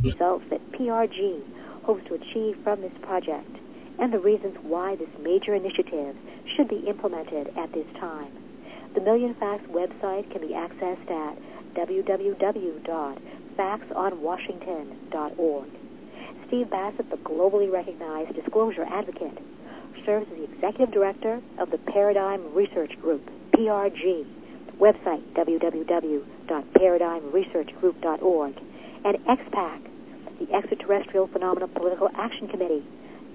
results that PRG hopes to achieve from this project, and the reasons why this major initiative should be implemented at this time. The Million Facts website can be accessed at www.factsonwashington.org. Steve Bassett, the globally recognized disclosure advocate, serves as the executive director of the Paradigm Research Group, PRG, website www.paradigmresearchgroup.org, and XPAC, the Extraterrestrial Phenomena Political Action Committee,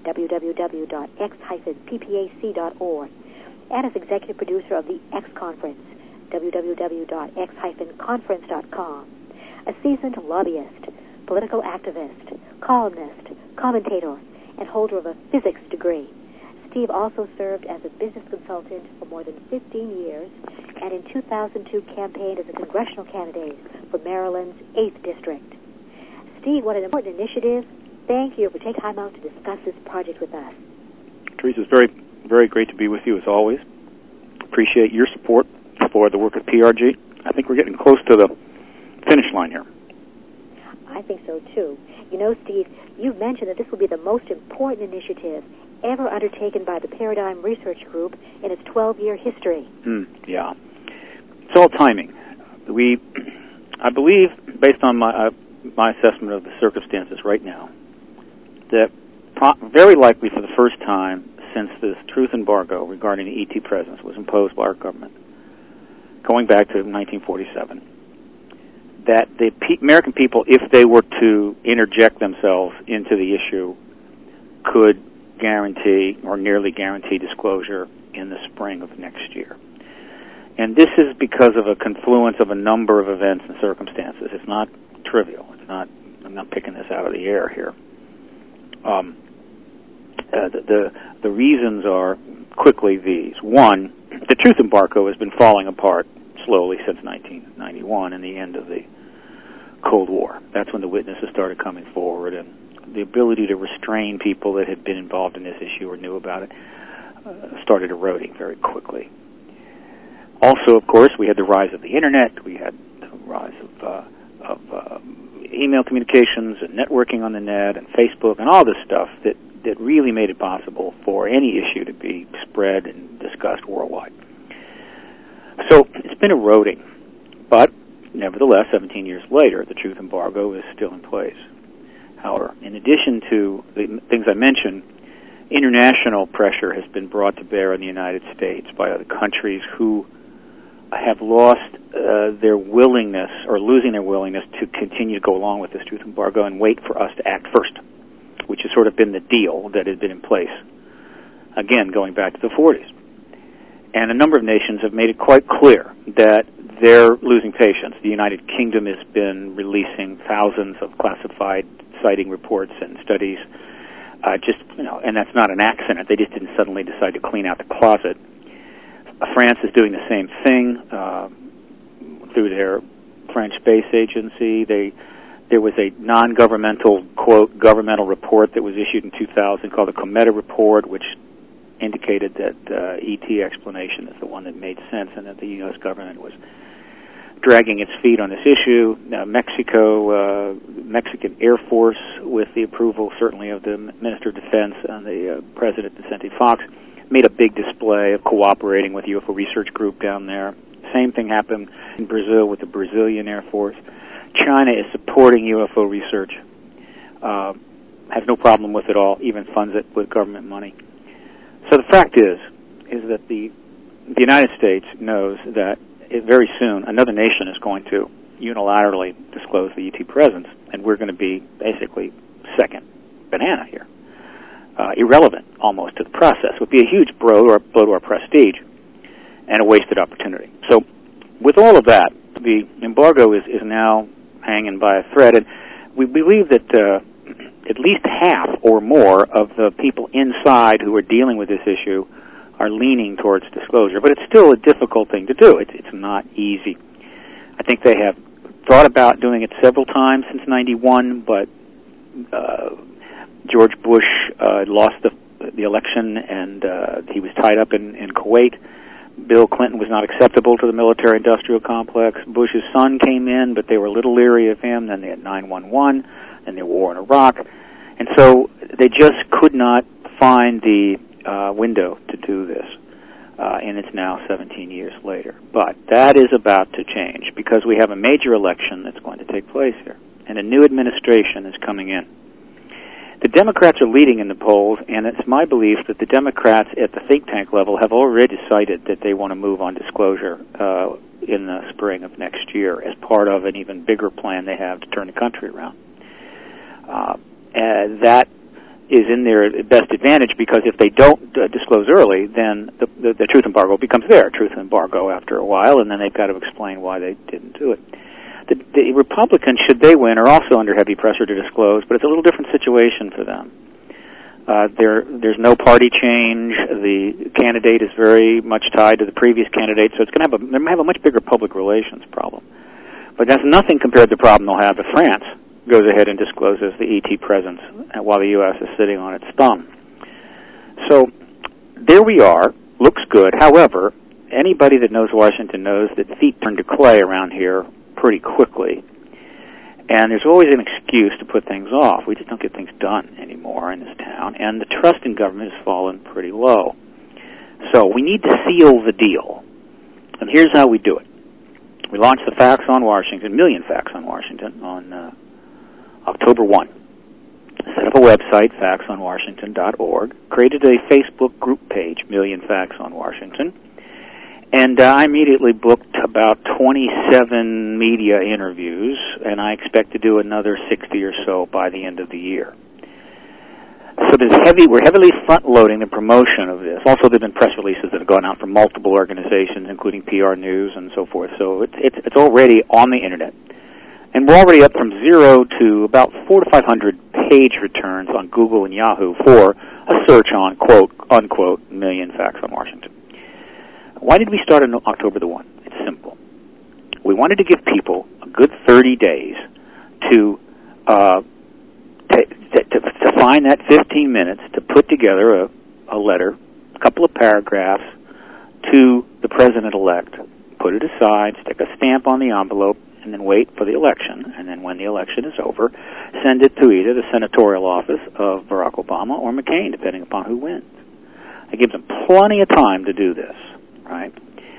www.x-ppac.org, and as executive producer of the X Conference, www.x-conference.com, a seasoned lobbyist, political activist, columnist, commentator, and holder of a physics degree. Steve also served as a business consultant for more than 15 years, and in 2002 campaigned as a congressional candidate for Maryland's 8th District. Steve, what an important initiative. Thank you for taking time out to discuss this project with us. Teresa, it's very, very great to be with you as always. Appreciate your support for the work of PRG. I think we're getting close to the finish line here. I think so, too. You know, Steve, you've mentioned that this will be the most important initiative ever undertaken by the Paradigm Research Group in its 12-year history. Yeah. It's all timing. I believe, based on my assessment of the circumstances right now, that very likely for the first time since this truth embargo regarding the ET presence was imposed by our government, going back to 1947, that the American people, if they were to interject themselves into the issue, could guarantee or nearly guarantee disclosure in the spring of next year. And this is because of a confluence of a number of events and circumstances. It's not trivial. I'm not picking this out of the air here. The reasons are quickly these. One, the truth embargo has been falling apart slowly since 1991 and the end of the Cold War. That's when the witnesses started coming forward, and the ability to restrain people that had been involved in this issue or knew about it started eroding very quickly. Also, of course, we had the rise of the Internet. We had the rise of email communications and networking on the net and Facebook and all this stuff that really made it possible for any issue to be spread and discussed worldwide. So it's been eroding, but nevertheless, 17 years later, the truth embargo is still in place. However, in addition to the things I mentioned, international pressure has been brought to bear in the United States by other countries who have lost their willingness or losing their willingness to continue to go along with this truth embargo and wait for us to act first, which has sort of been the deal that has been in place, again, going back to the 40s. And a number of nations have made it quite clear that they're losing patience. The United Kingdom has been releasing thousands of classified sighting reports and studies, and that's not an accident. They just didn't suddenly decide to clean out the closet. France is doing the same thing through their French space agency. There was a non-governmental, quote, governmental report that was issued in 2000 called the Cometa Report, which indicated that ET explanation is the one that made sense and that the U.S. government was dragging its feet on this issue. Mexican Air Force, with the approval certainly of the Minister of Defense and the President Vicente Fox, made a big display of cooperating with the UFO Research Group down there. Same thing happened in Brazil with the Brazilian Air Force. China is supporting UFO research, has no problem with it all, even funds it with government money. So the fact is that the United States knows that very soon another nation is going to unilaterally disclose the ET presence, and we're going to be basically second banana here. Irrelevant almost to the process. It would be a huge blow to our prestige and a wasted opportunity. So with all of that, the embargo is now hanging by a thread, and we believe that at least half or more of the people inside who are dealing with this issue are leaning towards disclosure, but it's still a difficult thing to do. It's not easy. I think they have thought about doing it several times since 91, but George Bush lost the election, and he was tied up in Kuwait. Bill Clinton was not acceptable to the military-industrial complex. Bush's son came in, but they were a little leery of him. Then they had 9/11, and the war in Iraq. And so they just could not find the window to do this. And it's now 17 years later. But that is about to change because we have a major election that's going to take place here. And a new administration is coming in. The Democrats are leading in the polls, and it's my belief that the Democrats at the think tank level have already decided that they want to move on disclosure in the spring of next year as part of an even bigger plan they have to turn the country around. That is in their best advantage because if they don't disclose early, then the truth embargo becomes their truth embargo after a while, and then they've got to explain why they didn't do it. The Republicans, should they win, are also under heavy pressure to disclose, but it's a little different situation for them. There's no party change. The candidate is very much tied to the previous candidate, so it's going to have a much bigger public relations problem. But that's nothing compared to the problem they'll have if France goes ahead and discloses the ET presence while the U.S. is sitting on its thumb. So there we are. Looks good. However, anybody that knows Washington knows that feet turn to clay around here pretty quickly. And there's always an excuse to put things off. We just don't get things done anymore in this town. And the trust in government has fallen pretty low. So we need to seal the deal. And here's how we do it. We launched the Facts on Washington, Million Facts on Washington, on October 1. Set up a website, factsonwashington.org. Created a Facebook group page, Million Facts on Washington. And I immediately booked about 27 media interviews, and I expect to do another 60 or so by the end of the year. So we're heavily front-loading the promotion of this. Also, there have been press releases that have gone out from multiple organizations, including PR News and so forth. So it's already on the Internet. And we're already up from 0 to about 400 to 500 page returns on Google and Yahoo for a search on, quote, unquote, Million Facts on Washington. Why did we start on October the 1? It's simple. We wanted to give people a good 30 days to find that 15 minutes to put together a letter, a couple of paragraphs to the president-elect, put it aside, stick a stamp on the envelope, and then wait for the election. And then when the election is over, send it to either the senatorial office of Barack Obama or McCain, depending upon who wins. It gives them plenty of time to do this. Right?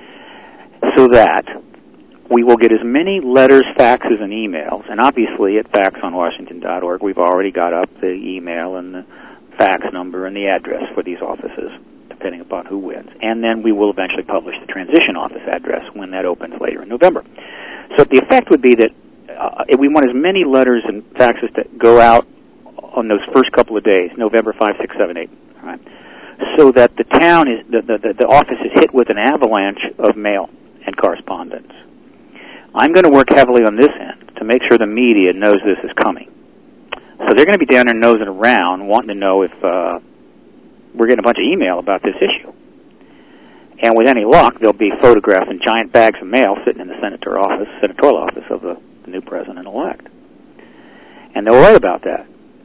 So that we will get as many letters, faxes, and emails. And obviously at factsonwashington.org, we've already got up the email and the fax number and the address for these offices, depending upon who wins. And then we will eventually publish the transition office address when that opens later in November. So the effect would be that we want as many letters and faxes to go out on those first couple of days, November 5, 6, 7, 8. All right? So that the town is the office is hit with an avalanche of mail and correspondence. I'm going to work heavily on this end to make sure the media knows this is coming. So they're going to be down there nosing around, wanting to know if we're getting a bunch of email about this issue. And with any luck, they'll be photographed in giant bags of mail sitting in the senatorial office of the new president-elect. And they'll write about that.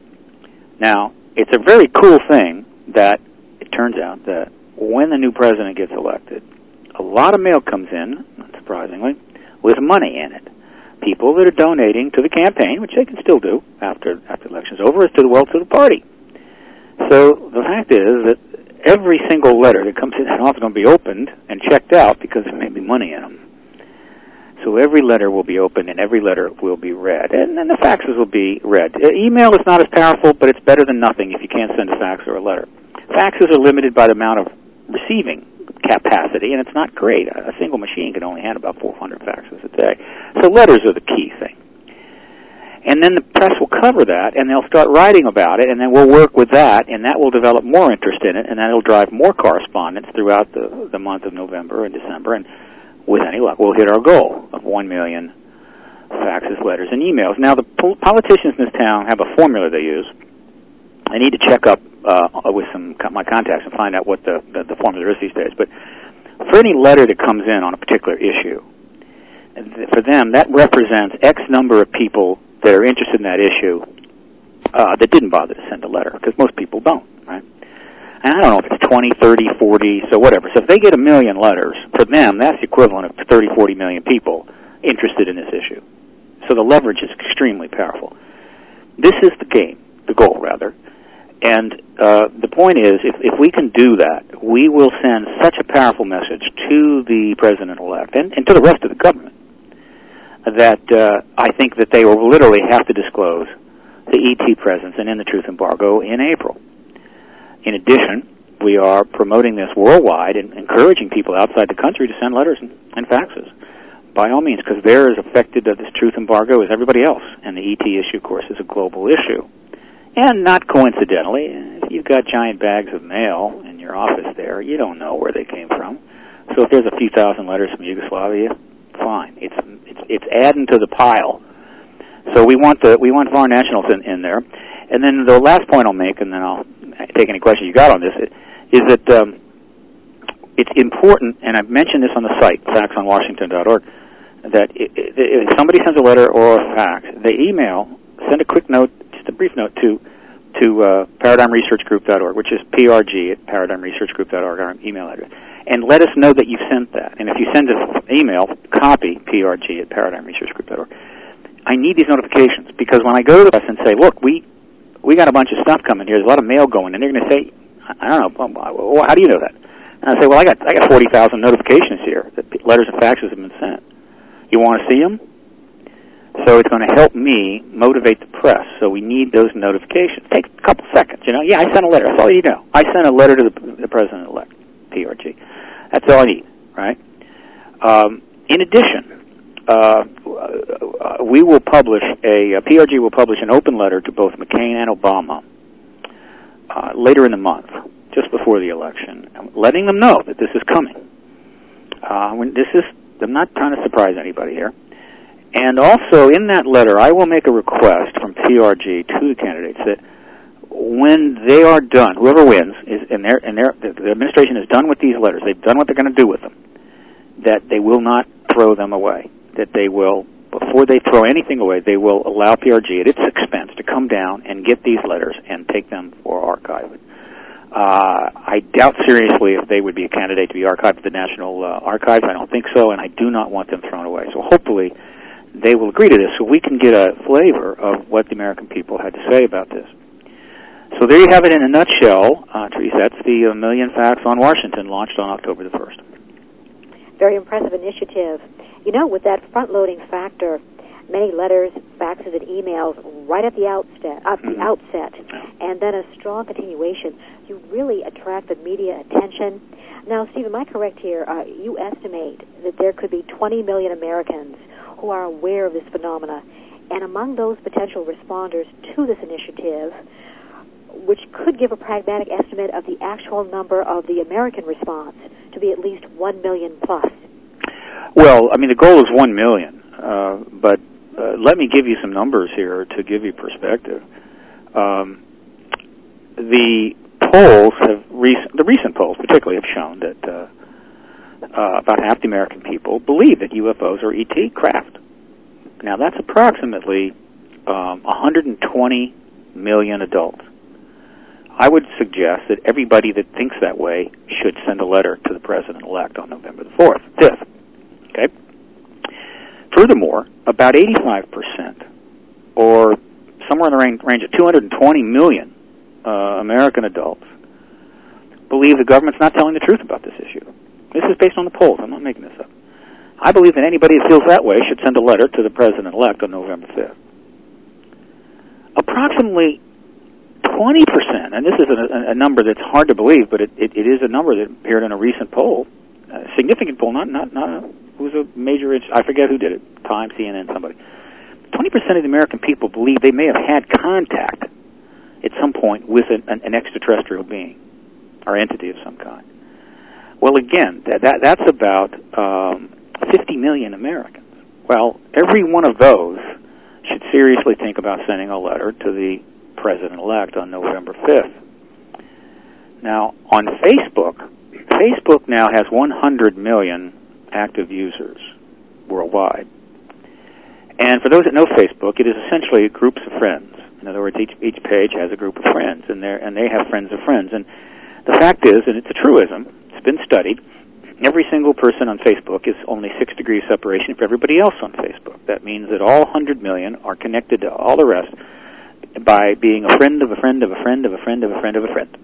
Now, it's a very cool thing that it turns out that when the new president gets elected, a lot of mail comes in, not surprisingly, with money in it. People that are donating to the campaign, which they can still do after the election's over, is to the party. So the fact is that every single letter that comes in is often going to be opened and checked out because there may be money in them. So every letter will be opened and every letter will be read. And then the faxes will be read. Email is not as powerful, but it's better than nothing if you can't send a fax or a letter. Faxes are limited by the amount of receiving capacity, and it's not great. A single machine can only handle about 400 faxes a day. So letters are the key thing. And then the press will cover that, and they'll start writing about it, and then we'll work with that, and that will develop more interest in it, and that will drive more correspondence throughout the month of November and December, and with any luck, we'll hit our goal of 1 million faxes, letters, and emails. Now, the politicians in this town have a formula they use. I need to check up with my contacts and find out what the formula is these days. But for any letter that comes in on a particular issue, for them, that represents X number of people that are interested in that issue that didn't bother to send a letter, because most people don't, right? And I don't know if it's 20, 30, 40, so whatever. So if they get 1 million letters, for them, that's the equivalent of 30, 40 million people interested in this issue. So the leverage is extremely powerful. This is the game, the goal, rather. And the point is, if we can do that, we will send such a powerful message to the president-elect and to the rest of the government that I think that they will literally have to disclose the ET presence and in the truth embargo in April. In addition, we are promoting this worldwide and encouraging people outside the country to send letters and faxes, by all means, because they're as affected of this truth embargo as everybody else. And the ET issue, of course, is a global issue. And not coincidentally, if you've got giant bags of mail in your office there, you don't know where they came from. So if there's a few thousand letters from Yugoslavia, fine. It's adding to the pile. So we want foreign nationals in there. And then the last point I'll make, and then I'll take any questions you got on this, is that it's important, and I've mentioned this on the site, faxonwashington.org, that if somebody sends a letter or a fax, they send a quick note, just a brief note to ParadigmResearchGroup.org, which is PRG@ParadigmResearchGroup.org, our email address, and let us know that you sent that. And if you send an email, copy PRG@ParadigmResearchGroup.org. I need these notifications, because when I go to us and say, look, we got a bunch of stuff coming here, there's a lot of mail going, and they're going to say, I don't know, how do you know that? And I say, well, I got 40,000 notifications here that letters and faxes have been sent. You want to see them? So it's going to help me motivate the press. So we need those notifications. Take a couple seconds, Yeah, I sent a letter. That's all you know. I sent a letter to the president-elect, PRG. That's all I need, right? In addition, we will publish PRG will publish an open letter to both McCain and Obama later in the month, just before the election, letting them know that this is coming. I'm not trying to surprise anybody here. And also, in that letter, I will make a request from PRG to the candidates that when they are done, whoever wins, the administration is done with these letters, they've done what they're going to do with them, that they will not throw them away, that they will, before they throw anything away, they will allow PRG at its expense to come down and get these letters and take them for archiving. I doubt seriously if they would be a candidate to be archived at the National Archives. I don't think so, and I do not want them thrown away. So hopefully they will agree to this so we can get a flavor of what the American people had to say about this. So there you have it in a nutshell, Teresa. That's the Million Facts on Washington, launched on October the 1st. Very impressive initiative. With that front-loading factor, many letters, faxes, and emails right at the outset, and then a strong continuation, you really attract the media attention. Now, Steve, am I correct here? You estimate that there could be 20 million Americans who are aware of this phenomena, and among those potential responders to this initiative, which could give a pragmatic estimate of the actual number of the American response to be at least 1 million plus. Well, the goal is 1 million, but let me give you some numbers here to give you perspective. The polls the recent polls particularly have shown that about half the American people believe that UFOs are ET craft. Now, that's approximately 120 million adults. I would suggest that everybody that thinks that way should send a letter to the president-elect on November the 5th. Okay? Furthermore, about 85%, or somewhere in the range of 220 million American adults, believe the government's not telling the truth about this issue. This is based on the polls. I'm not making this up. I believe that anybody that feels that way should send a letter to the president-elect on November 5th. Approximately 20%, and this is a number that's hard to believe, but it is a number that appeared in a recent poll, a significant poll, not it was a major, I forget who did it, Time, CNN, somebody. 20% of the American people believe they may have had contact at some point with an extraterrestrial being or entity of some kind. Well, again, that's about 50 million Americans. Well, every one of those should seriously think about sending a letter to the president-elect on November 5th. Now, on Facebook now has 100 million active users worldwide. And for those that know Facebook, it is essentially groups of friends. In other words, each page has a group of friends, and they have friends of friends. And The fact is, and it's a truism, it's been studied, every single person on Facebook is only 6 degrees separation from everybody else on Facebook. That means that all 100 million are connected to all the rest by being a friend of a friend of a friend of a friend of a friend of a friend.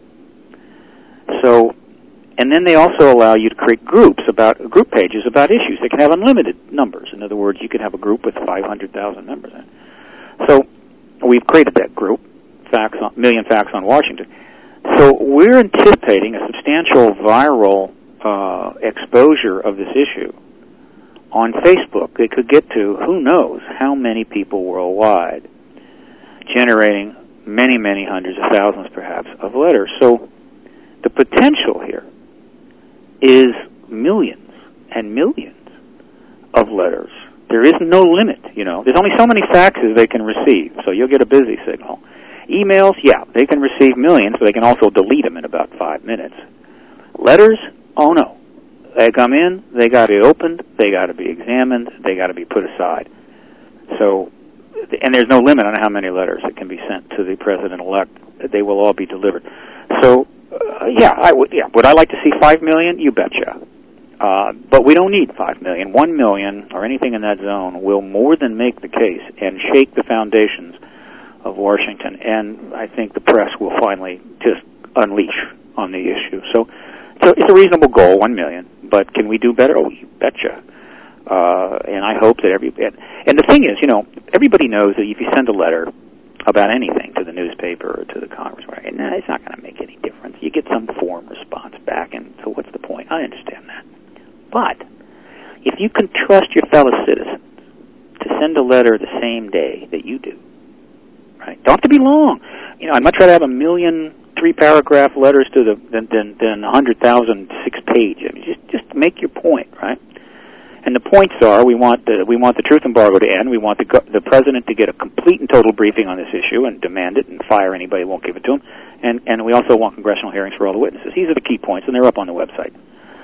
So, and then they also allow you to create group pages about issues. They can have unlimited numbers. In other words, you can have a group with 500,000 members in it. So we've created that group, Million Facts on Washington. So we're anticipating a substantial viral exposure of this issue on Facebook. They could get to who knows how many people worldwide, generating many, many hundreds of thousands, perhaps, of letters. So the potential here is millions and millions of letters. There is no limit, There's only so many faxes they can receive, so you'll get a busy signal. Emails, yeah, they can receive millions, but they can also delete them in about 5 minutes. Letters, oh no. They come in, they got to be opened, they got to be examined, they got to be put aside. So, and there's no limit on how many letters that can be sent to the president-elect. They will all be delivered. So, would I like to see 5 million? You betcha. But we don't need 5 million. 1 million, or anything in that zone, will more than make the case and shake the foundations of Washington. And I think the press will finally just unleash on the issue. So it's a reasonable goal, 1 million. But can we do better? Oh, you betcha. And I hope that and the thing is, everybody knows that if you send a letter about anything to the newspaper or to the Congress, right, it's not going to make any difference. You get some form response back, and so what's the point? I understand that. But if you can trust your fellow citizens to send a letter the same day that you do, right? Don't have to be long. I'd much rather have 1 million 3-paragraph letters than 100,000 6-page. I mean, just make your point, right? And the points are: we want the truth embargo to end. We want the president to get a complete and total briefing on this issue and demand it and fire anybody who won't give it to him. And we also want congressional hearings for all the witnesses. These are the key points, and they're up on the website.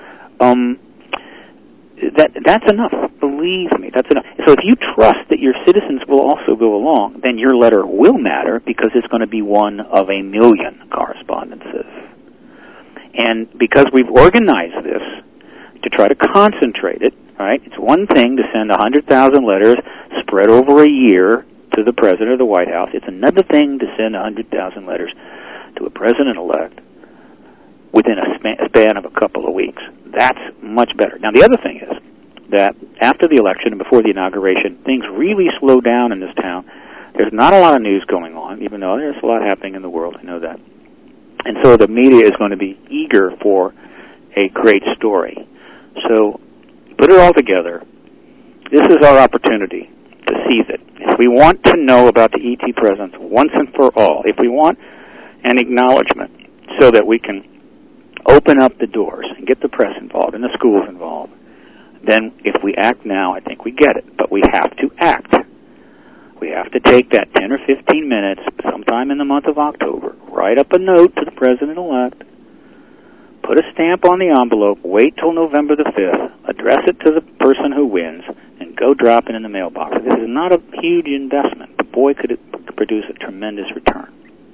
That's enough. Believe me, that's enough. So if you trust that your citizens will also go along, then your letter will matter because it's going to be one of 1 million correspondences. And because we've organized this to try to concentrate it, right? It's one thing to send 100,000 letters spread over a year to the president of the White House. It's another thing to send 100,000 letters to a president-elect within a span of a couple of weeks. That's much better. Now, the other thing is that after the election and before the inauguration, things really slow down in this town. There's not a lot of news going on, even though there's a lot happening in the world. I know that. And so the media is going to be eager for a great story. So put it all together. This is our opportunity to seize it. If we want to know about the ET presence once and for all, if we want an acknowledgement so that we can open up the doors and get the press involved and the schools involved, then if we act now, I think we get it. But we have to act. We have to take that 10 or 15 minutes sometime in the month of October, write up a note to the president-elect, put a stamp on the envelope, wait till November the 5th, address it to the person who wins, and go drop it in the mailbox. This is not a huge investment, but boy, could it produce a tremendous return.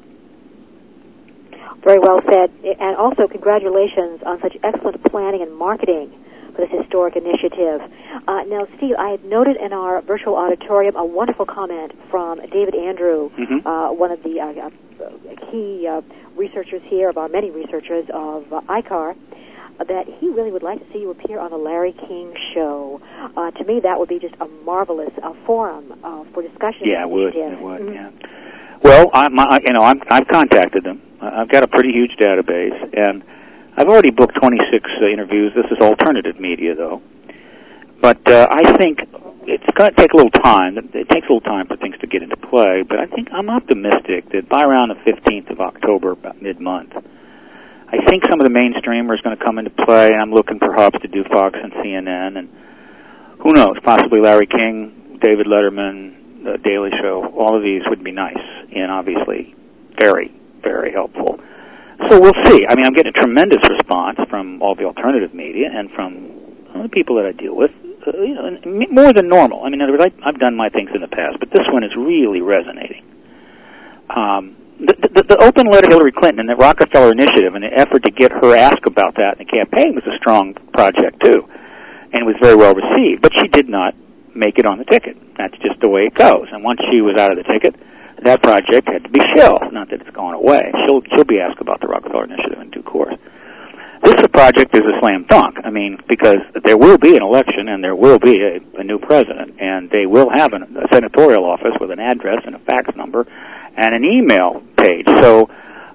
Very well said. And also, congratulations on such excellent planning and marketing for this historic initiative. Now, Steve, I had noted in our virtual auditorium a wonderful comment from David Andrew, one of the key researchers here, of our many researchers of ICAR, that he really would like to see you appear on the Larry King Show. To me, that would be just a marvelous forum for discussion. Yeah, it would. Yeah. Well, I've contacted them. I've got a pretty huge database, and I've already booked 26 interviews. This is alternative media, though. But I think it's going to take a little time. It takes a little time for things to get into play, but I think I'm optimistic that by around the 15th of October, about mid-month, I think some of the mainstreamers are going to come into play. I'm looking perhaps to do Fox and CNN, and who knows, possibly Larry King, David Letterman, The Daily Show. All of these would be nice and obviously very, very helpful. So we'll see. I mean, I'm getting a tremendous response from all the alternative media and from the people that I deal with, more than normal. I mean, in other words, I've done my things in the past, but this one is really resonating. the open letter to Hillary Clinton and the Rockefeller Initiative and the effort to get her asked about that in the campaign was a strong project, too, and was very well received. But she did not make it on the ticket. That's just the way it goes. And once she was out of the ticket, that project had to be shelved. Not that it's gone away. She'll be asked about the Rockefeller Initiative in due course. This project is a slam dunk. I mean, because there will be an election and there will be a new president, and they will have a senatorial office with an address and a fax number and an email page. So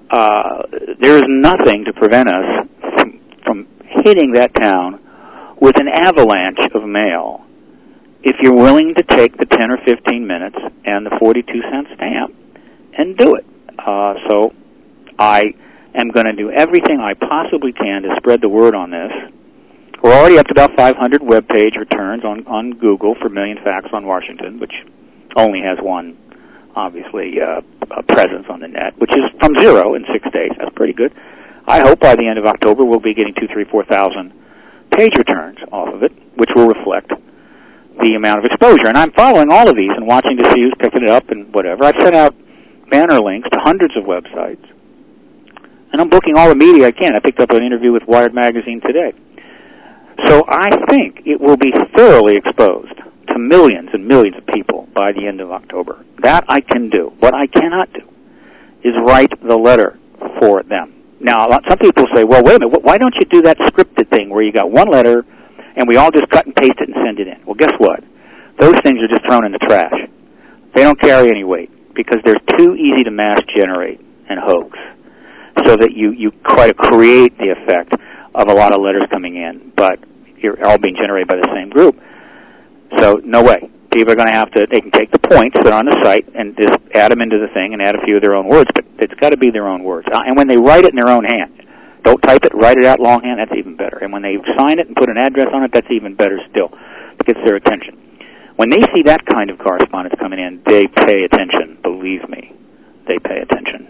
there is nothing to prevent us from hitting that town with an avalanche of mail if you're willing to take the 10 or 15 minutes and the 42-cent stamp and do it. So I am going to do everything I possibly can to spread the word on this. We're already up to about 500 web page returns on Google for Million Facts on Washington, which only has one, obviously, presence on the net, which is from 0 in 6 days. That's pretty good. I hope by the end of October we'll be getting 2,000, 3,000, 4,000 page returns off of it, which will reflect the amount of exposure. And I'm following all of these and watching to see who's picking it up and whatever. I've sent out banner links to hundreds of websites. And I'm booking all the media I can. I picked up an interview with Wired Magazine today. So I think it will be thoroughly exposed to millions and millions of people by the end of October. That I can do. What I cannot do is write the letter for them. Now, some people say, well, wait a minute, why don't you do that scripted thing where you got one letter and we all just cut and paste it and send it in? Well, guess what? Those things are just thrown in the trash. They don't carry any weight because they're too easy to mass generate and hoax, so that you try to create the effect of a lot of letters coming in, but you're all being generated by the same group. So no way. People are going to have to, they can take the points that are on the site and just add them into the thing and add a few of their own words, but it's got to be their own words. And when they write it in their own hand, don't type it, write it out longhand, that's even better. And when they sign it and put an address on it, that's even better still. It gets their attention. When they see that kind of correspondence coming in, they pay attention. Believe me, they pay attention.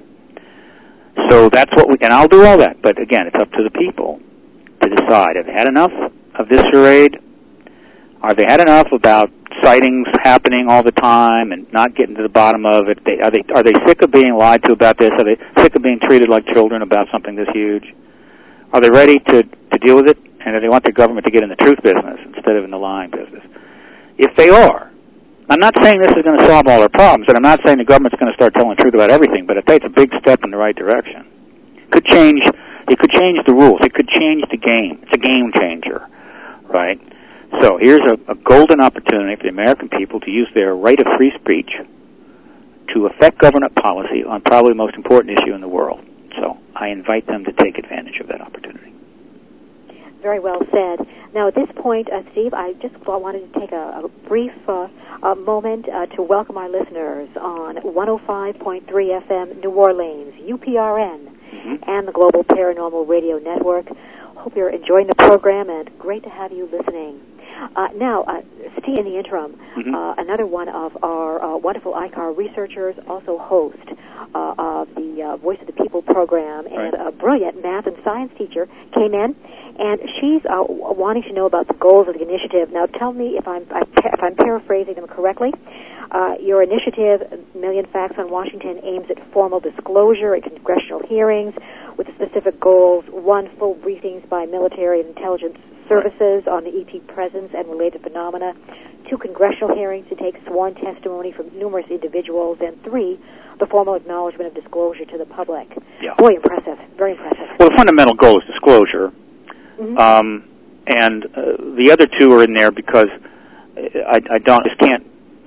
So that's what and I'll do all that. But again, it's up to the people to decide. Have they had enough of this charade? Have they had enough about sightings happening all the time and not getting to the bottom of it? Are they sick of being lied to about this? Are they sick of being treated like children about something this huge? Are they ready to deal with it? And do they want the government to get in the truth business instead of in the lying business? If they are, I'm not saying this is going to solve all our problems, and I'm not saying the government's going to start telling the truth about everything, but it takes a big step in the right direction. It could change the rules. It could change the game. It's a game changer, right? So here's a golden opportunity for the American people to use their right of free speech to affect government policy on probably the most important issue in the world. So I invite them to take advantage of that opportunity. Very well said. Now, at this point, Steve, I just wanted to take a brief moment to welcome our listeners on 105.3 FM New Orleans, UPRN, and the Global Paranormal Radio Network. Hope you're enjoying the program, and great to have you listening. Now, Steve, in the interim, another one of our wonderful ICAR researchers, also host of the Voice of the People program, and a brilliant math and science teacher came in, and she's wanting to know about the goals of the initiative. Now, tell me if I'm paraphrasing them correctly. Your initiative, Million Facts on Washington, aims at formal disclosure at congressional hearings with specific goals: 1, full briefings by military and intelligence services on the ET presence and related phenomena; 2, congressional hearings to take sworn testimony from numerous individuals; and 3, the formal acknowledgement of disclosure to the public. Yeah. Boy, impressive. Very impressive. Well, the fundamental goal is disclosure. And the other two are in there because I just can't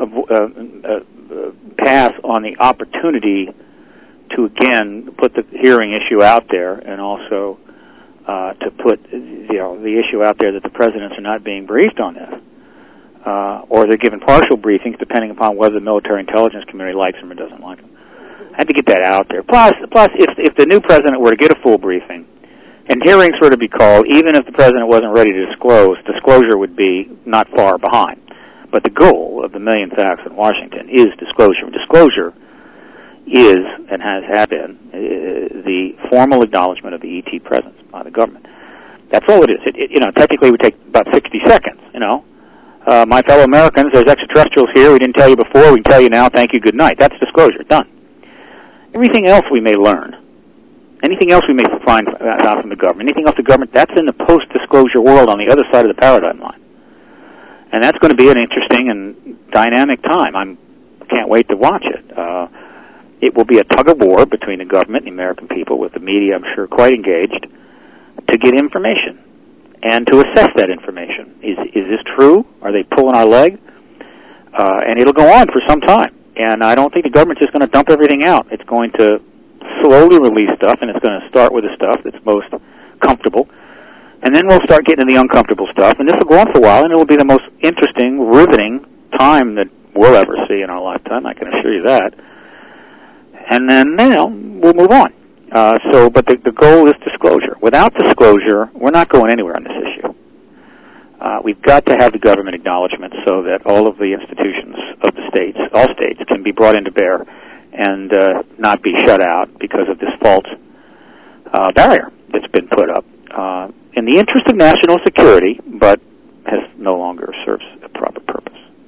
pass on the opportunity to, again, put the hearing issue out there, and also to put the issue out there that the presidents are not being briefed on this, or they're given partial briefings depending upon whether the military intelligence community likes them or doesn't like them. I had to get that out there. Plus, if the new president were to get a full briefing, and hearings were to be called, even if the president wasn't ready to disclose, disclosure would be not far behind. But the goal of the Million Facts in Washington is disclosure. Disclosure is, and has been, the formal acknowledgement of the ET presence by the government. That's all it is. Technically it would take about 60 seconds, My fellow Americans, there's extraterrestrials here. We didn't tell you before. We can tell you now. Thank you. Good night. That's disclosure. Done. Everything else we may learn. Anything else we may find out from the government, anything else the government, that's in the post-disclosure world on the other side of the paradigm line. And that's going to be an interesting and dynamic time. I can't wait to watch it. It will be a tug-of-war between the government and the American people, with the media, I'm sure, quite engaged, to get information and to assess that information. Is this true? Are they pulling our leg? And it'll go on for some time. And I don't think the government's just going to dump everything out. It's going to slowly release stuff, and it's going to start with the stuff that's most comfortable. And then we'll start getting to the uncomfortable stuff, and this will go on for a while, and it will be the most interesting, riveting time that we'll ever see in our lifetime, I can assure you that. And then, we'll move on. But the goal is disclosure. Without disclosure, we're not going anywhere on this issue. We've got to have the government acknowledgement so that all of the institutions of the states, all states, can be brought into bear and not be shut out because of this false barrier that's been put up in the interest of national security, but no longer serves a proper purpose.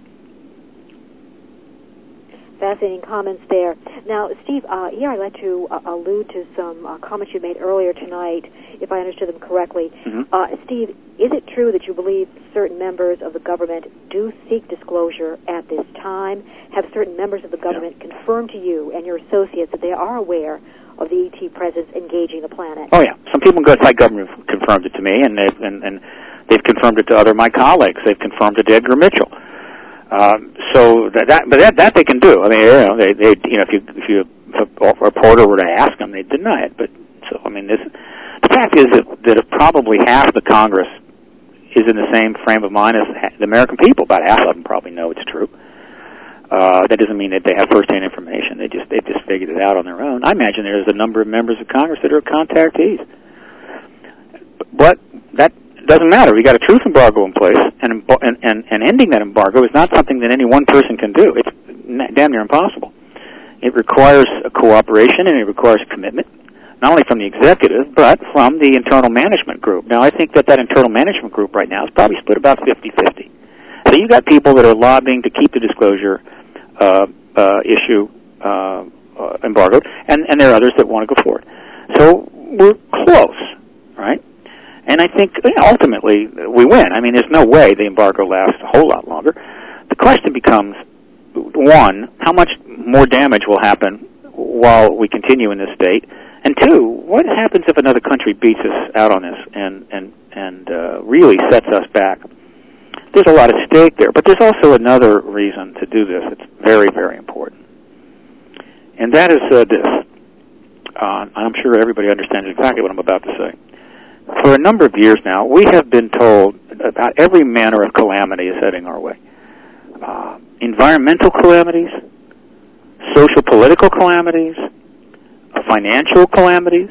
Fascinating comments there. Now, Steve, here I'd like to allude to some comments you made earlier tonight, if I understood them correctly. Mm-hmm. Steve, is it true that you believe certain members of the government do seek disclosure at this time? Have certain members of the government confirmed to you and your associates that they are aware of the ET presence engaging the planet? Oh, yeah. Some people inside government have confirmed it to me, and they've confirmed it to other of my colleagues. They've confirmed it to Edgar Mitchell. So that they can do. I mean, if a reporter were to ask them, they'd deny it. But so, I mean, the fact is that probably half the Congress is in the same frame of mind as the American people. About half of them probably know it's true. That doesn't mean that they have first-hand information. They just figured it out on their own. I imagine there's a number of members of Congress that are contactees. But that doesn't matter. We got a truth embargo in place, and ending that embargo is not something that any one person can do. It's damn near impossible. It requires a cooperation, and it requires commitment, not only from the executive, but from the internal management group. Now, I think that internal management group right now is probably split about 50-50. So you got people that are lobbying to keep the disclosure issue embargoed, and there are others that want to go forward. So we're close, right? And I think ultimately we win. I mean, there's no way the embargo lasts a whole lot longer. The question becomes, one, how much more damage will happen while we continue in this state? And two, what happens if another country beats us out on this and really sets us back? There's a lot at stake there. But there's also another reason to do this. It's very, very important. And that is this. I'm sure everybody understands exactly what I'm about to say. For a number of years now, we have been told about every manner of calamity is heading our way. Environmental calamities, social political calamities, financial calamities,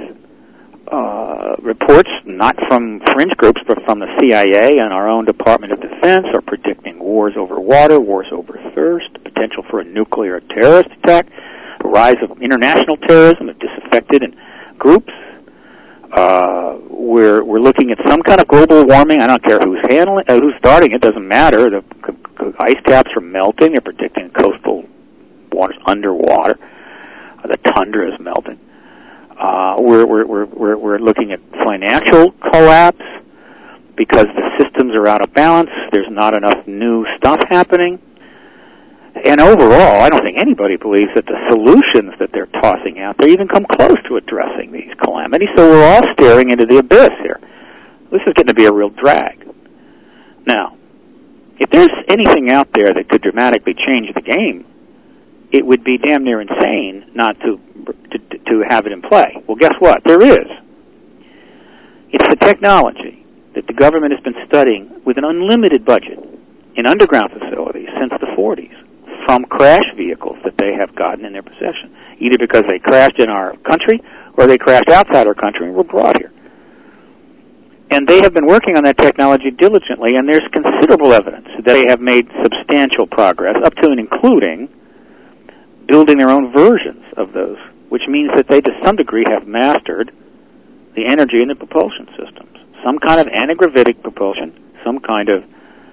reports not from fringe groups but from the CIA and our own Department of Defense are predicting wars over water, wars over thirst, potential for a nuclear terrorist attack, the rise of international terrorism of disaffected groups. We're looking at some kind of global warming. I don't care who's starting it. Doesn't matter. The ice caps are melting. They're predicting coastal waters underwater. The tundra is melting. We're looking at financial collapse because the systems are out of balance. There's not enough new stuff happening. And overall, I don't think anybody believes that the solutions that they're tossing out there even come close to addressing these calamities. So we're all staring into the abyss here. This is getting to be a real drag. Now, if there's anything out there that could dramatically change the game, it would be damn near insane not to have it in play. Well, guess what? There is. It's the technology that the government has been studying with an unlimited budget in underground facilities since the 40s. From crash vehicles that they have gotten in their possession, either because they crashed in our country or they crashed outside our country and were brought here. And they have been working on that technology diligently, and there's considerable evidence that they have made substantial progress, up to and including building their own versions of those, which means that they, to some degree, have mastered the energy in the propulsion systems. Some kind of antigravitic propulsion, some kind of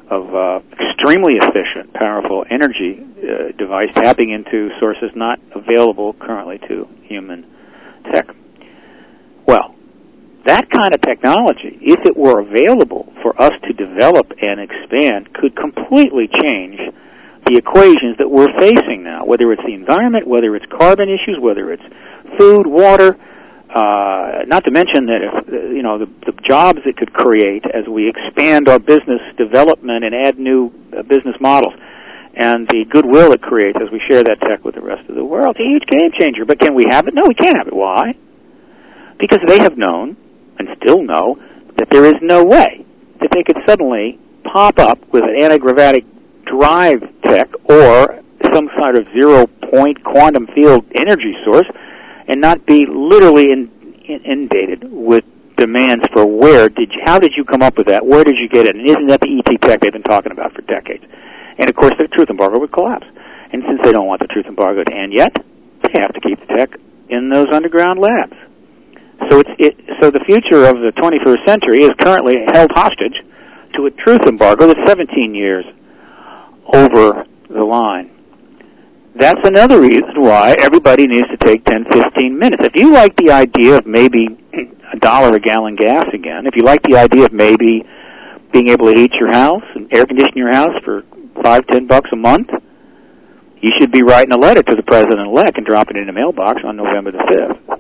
extremely efficient, powerful energy device tapping into sources not available currently to human tech. Well, that kind of technology, if it were available for us to develop and expand, could completely change the equations that we're facing now, whether it's the environment, whether it's carbon issues, whether it's food, water, not to mention that if, the jobs it could create as we expand our business development and add new business models, and the goodwill it creates as we share that tech with the rest of the world. It's a huge game changer. But can we have it? No, we can't have it. Why? Because they have known, and still know, that there is no way that they could suddenly pop up with an anti-gravitic drive tech or some sort of zero-point quantum field energy source and not be literally inundated with demands for how did you come up with that? Where did you get it? And isn't that the ET tech they've been talking about for decades? And, of course, the truth embargo would collapse. And since they don't want the truth embargo to end yet, they have to keep the tech in those underground labs. So so the future of the 21st century is currently held hostage to a truth embargo that's 17 years over the line. That's another reason why everybody needs to take 10, 15 minutes. If you like the idea of maybe $1 a gallon gas again, if you like the idea of maybe being able to heat your house and air condition your house for $5-10 a month, you should be writing a letter to the President-elect and dropping it in a mailbox on November the 5th.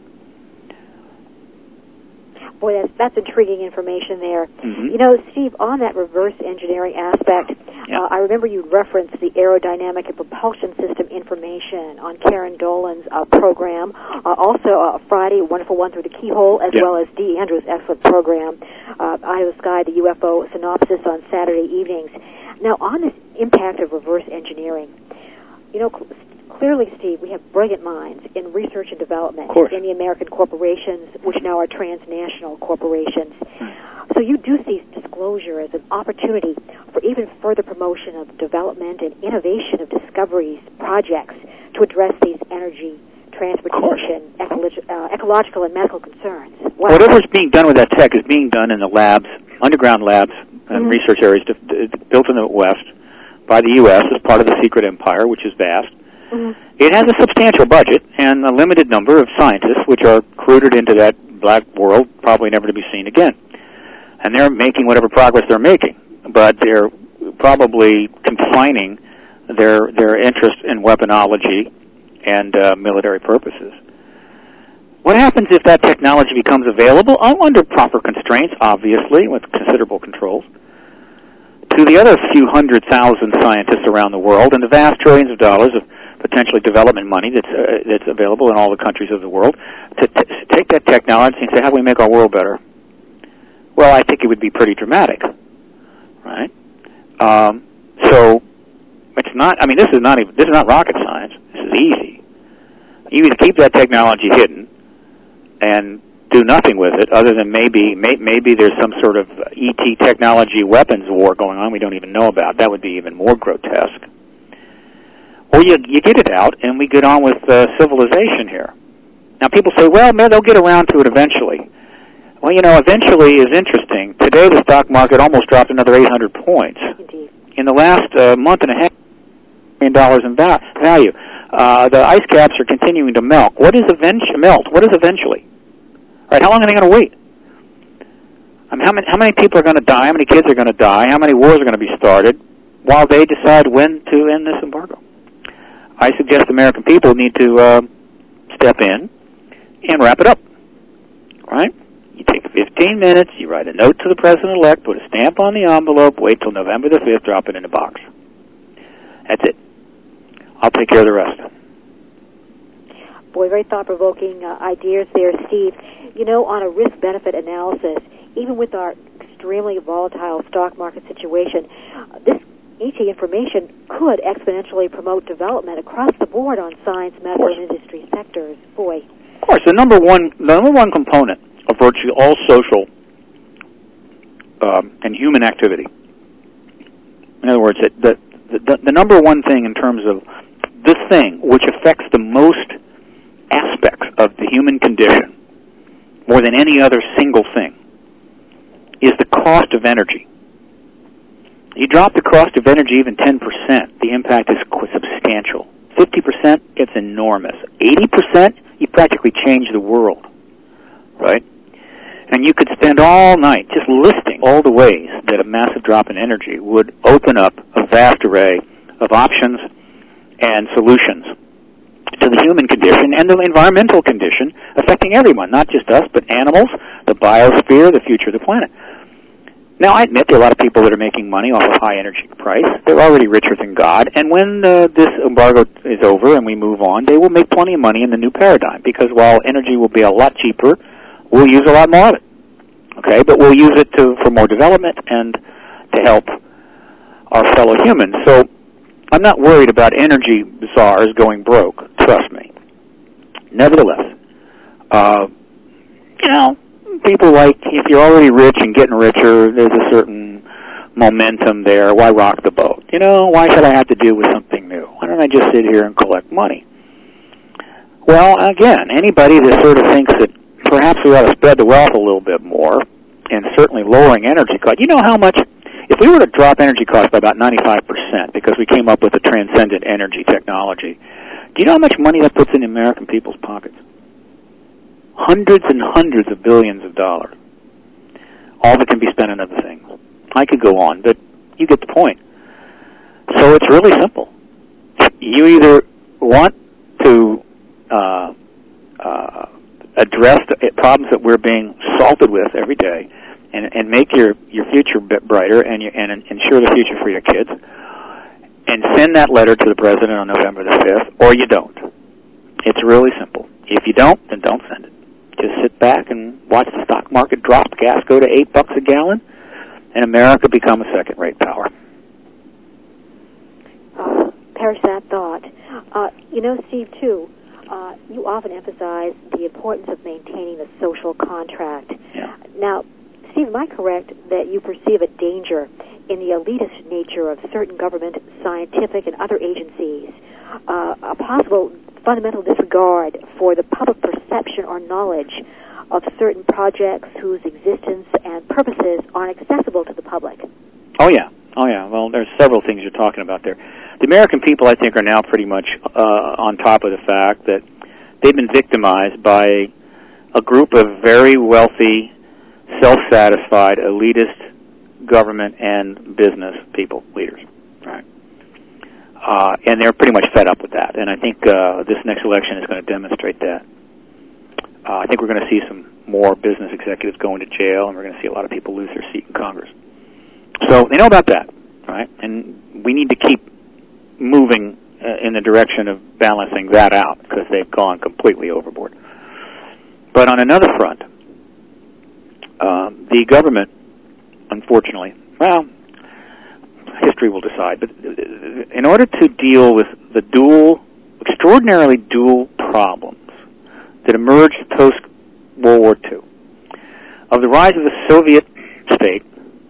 Boy, that's intriguing information there. Mm-hmm. Steve, on that reverse engineering aspect, I remember you referenced the aerodynamic and propulsion system information on Karen Dolan's program. Also, Friday, a wonderful one through the keyhole, as well as Dee Andrews' excellent program, Eye of the Sky, the UFO synopsis on Saturday evenings. Now, on this impact of reverse engineering, clearly, Steve, we have brilliant minds in research and development in the American corporations, which now are transnational corporations. So you do see disclosure as an opportunity for even further promotion of development and innovation of discoveries, projects to address these energy, transportation, ecological, and medical concerns. Wow. Whatever's being done with that tech is being done in the labs, underground labs, and research areas built in the West by the U.S. as part of the secret empire, which is vast. It has a substantial budget and a limited number of scientists, which are recruited into that black world, probably never to be seen again. And they're making whatever progress they're making, but they're probably confining their interest in weaponology and military purposes. What happens if that technology becomes available, under proper constraints, obviously, with considerable controls, to the other few 100,000 scientists around the world and the vast trillions of dollars of potentially development money that's available in all the countries of the world, to take that technology and say, how do we make our world better? Well, I think it would be pretty dramatic, right? So it's not. I mean, this is not rocket science. This is easy. You either keep that technology hidden and do nothing with it, other than maybe there's some sort of ET technology weapons war going on we don't even know about. That would be even more grotesque. Or you get it out and we get on with civilization here. Now people say, well, they'll get around to it eventually. Well, eventually is interesting. Today the stock market almost dropped another 800 points. Indeed. In the last month and a half, $1 million in value. The ice caps are continuing to melt. What is eventually? Right? How long are they going to wait? I mean, how many people are going to die? How many kids are going to die? How many wars are going to be started while they decide when to end this embargo? I suggest the American people need to step in and wrap it up. Right? You take 15 minutes, you write a note to the President-elect, put a stamp on the envelope, wait till November the 5th, drop it in a box. That's it. I'll take care of the rest. Boy, very thought-provoking ideas there, Steve. On a risk-benefit analysis, even with our extremely volatile stock market situation, this ET information could exponentially promote development across the board on science, medical, and industry sectors. Boy. Of course, the number one component of virtually all social and human activity. In other words, the number one thing in terms of this thing which affects the most aspects of the human condition, more than any other single thing, is the cost of energy. You you drop the cost of energy even 10%, the impact is substantial. 50%, it's enormous. 80%, you practically change the world, right? And you could spend all night just listing all the ways that a massive drop in energy would open up a vast array of options and solutions to the human condition and the environmental condition affecting everyone, not just us, but animals, the biosphere, the future of the planet. Now, I admit there are a lot of people that are making money off of high energy price. They're already richer than God. And when this embargo is over and we move on, they will make plenty of money in the new paradigm, because while energy will be a lot cheaper, we'll use a lot more of it. Okay, but we'll use it for more development and to help our fellow humans. So I'm not worried about energy czars going broke. Trust me. Nevertheless, people like, if you're already rich and getting richer, there's a certain momentum there. Why rock the boat? Why should I have to deal with something new? Why don't I just sit here and collect money? Well, again, anybody that sort of thinks that perhaps we ought to spread the wealth a little bit more, and certainly lowering energy costs. You know how much, if we were to drop energy costs by about 95% because we came up with a transcendent energy technology, do you know how much money that puts in American people's pockets? Hundreds and hundreds of billions of dollars. All that can be spent on other things. I could go on, but you get the point. So it's really simple. You either want to address the problems that we're being assaulted with every day, and make your future a bit brighter, and ensure the future for your kids, and send that letter to the president on November the 5th, or you don't. It's really simple. If you don't, then don't send it. Just sit back and watch the stock market drop, gas go to $8 a gallon, and America become a second-rate power. Perish that thought. Steve, too, you often emphasize the importance of maintaining the social contract. Yeah. Now, Steve, am I correct that you perceive a danger in the elitist nature of certain government, scientific, and other agencies, a possible fundamental disregard for the public perception or knowledge of certain projects whose existence and purposes aren't accessible to the public? Oh, yeah. Well, there's several things you're talking about there. The American people, I think, are now pretty much on top of the fact that they've been victimized by a group of very wealthy, self-satisfied, elitist government and business people, leaders, right? And they're pretty much fed up with that. And I think this next election is going to demonstrate that. I think we're going to see some more business executives go into jail, and we're going to see a lot of people lose their seat in Congress. So they know about that, right? And we need to keep moving in the direction of balancing that out, because they've gone completely overboard. But on another front, the government, unfortunately, well, history will decide, but in order to deal with the extraordinarily dual problems that emerged post-World War II, of the rise of the Soviet state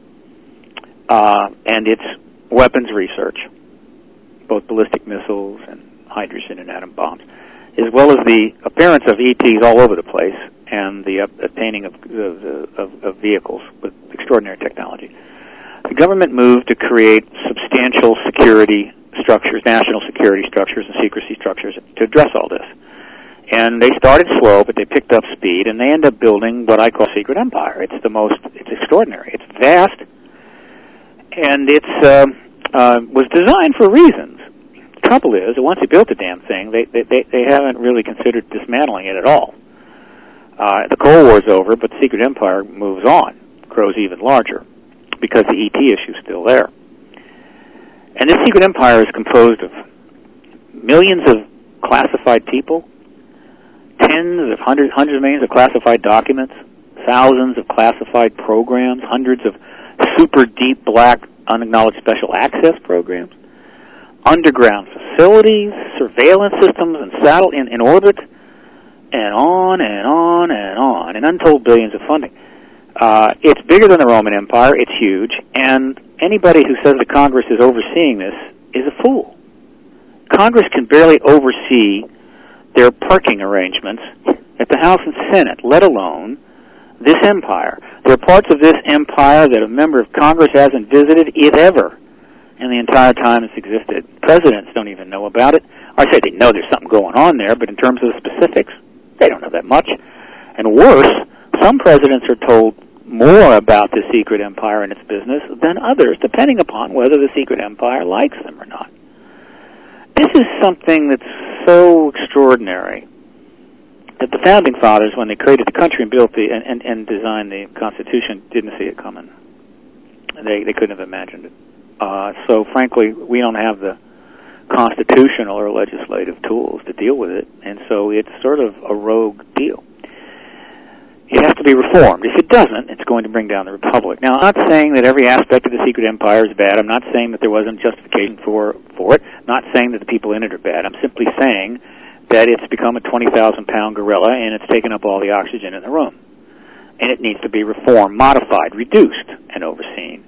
and its weapons research, both ballistic missiles and hydrogen and atom bombs, as well as the appearance of ETs all over the place and the obtaining of vehicles with extraordinary technology, the government moved to create substantial security structures, national security structures and secrecy structures to address all this. And they started slow, but they picked up speed, and they ended up building what I call secret empire. It's extraordinary. It's vast, and was designed for reasons. The trouble is that once they built the damn thing, they haven't really considered dismantling it at all. The Cold War's over, but the secret empire moves on, grows even larger, because the ET issue is still there. And this secret empire is composed of millions of classified people, hundreds of millions of classified documents, thousands of classified programs, hundreds of super deep black unacknowledged special access programs, underground facilities, surveillance systems, and in orbit, and on and on and on, and untold billions of funding. It's bigger than the Roman Empire. It's huge, and anybody who says that Congress is overseeing this is a fool. Congress can barely oversee their parking arrangements at the House and Senate, let alone this empire. There are parts of this empire that a member of Congress hasn't visited, if ever. and the entire time it's existed, presidents don't even know about it. I say they know there's something going on there, but in terms of the specifics, they don't know that much. And worse, some presidents are told more about the secret empire and its business than others, depending upon whether the secret empire likes them or not. This is something that's so extraordinary that the founding fathers, when they created the country and built and designed the Constitution, didn't see it coming. They couldn't have imagined it. So frankly, we don't have the constitutional or legislative tools to deal with it, and so it's sort of a rogue deal. It has to be reformed. If it doesn't, it's going to bring down the republic. Now, I'm not saying that every aspect of the secret empire is bad. I'm not saying that there wasn't justification for it. I'm not saying that the people in it are bad. I'm simply saying that it's become a 20,000-pound gorilla, and it's taken up all the oxygen in the room. And it needs to be reformed, modified, reduced, and overseen.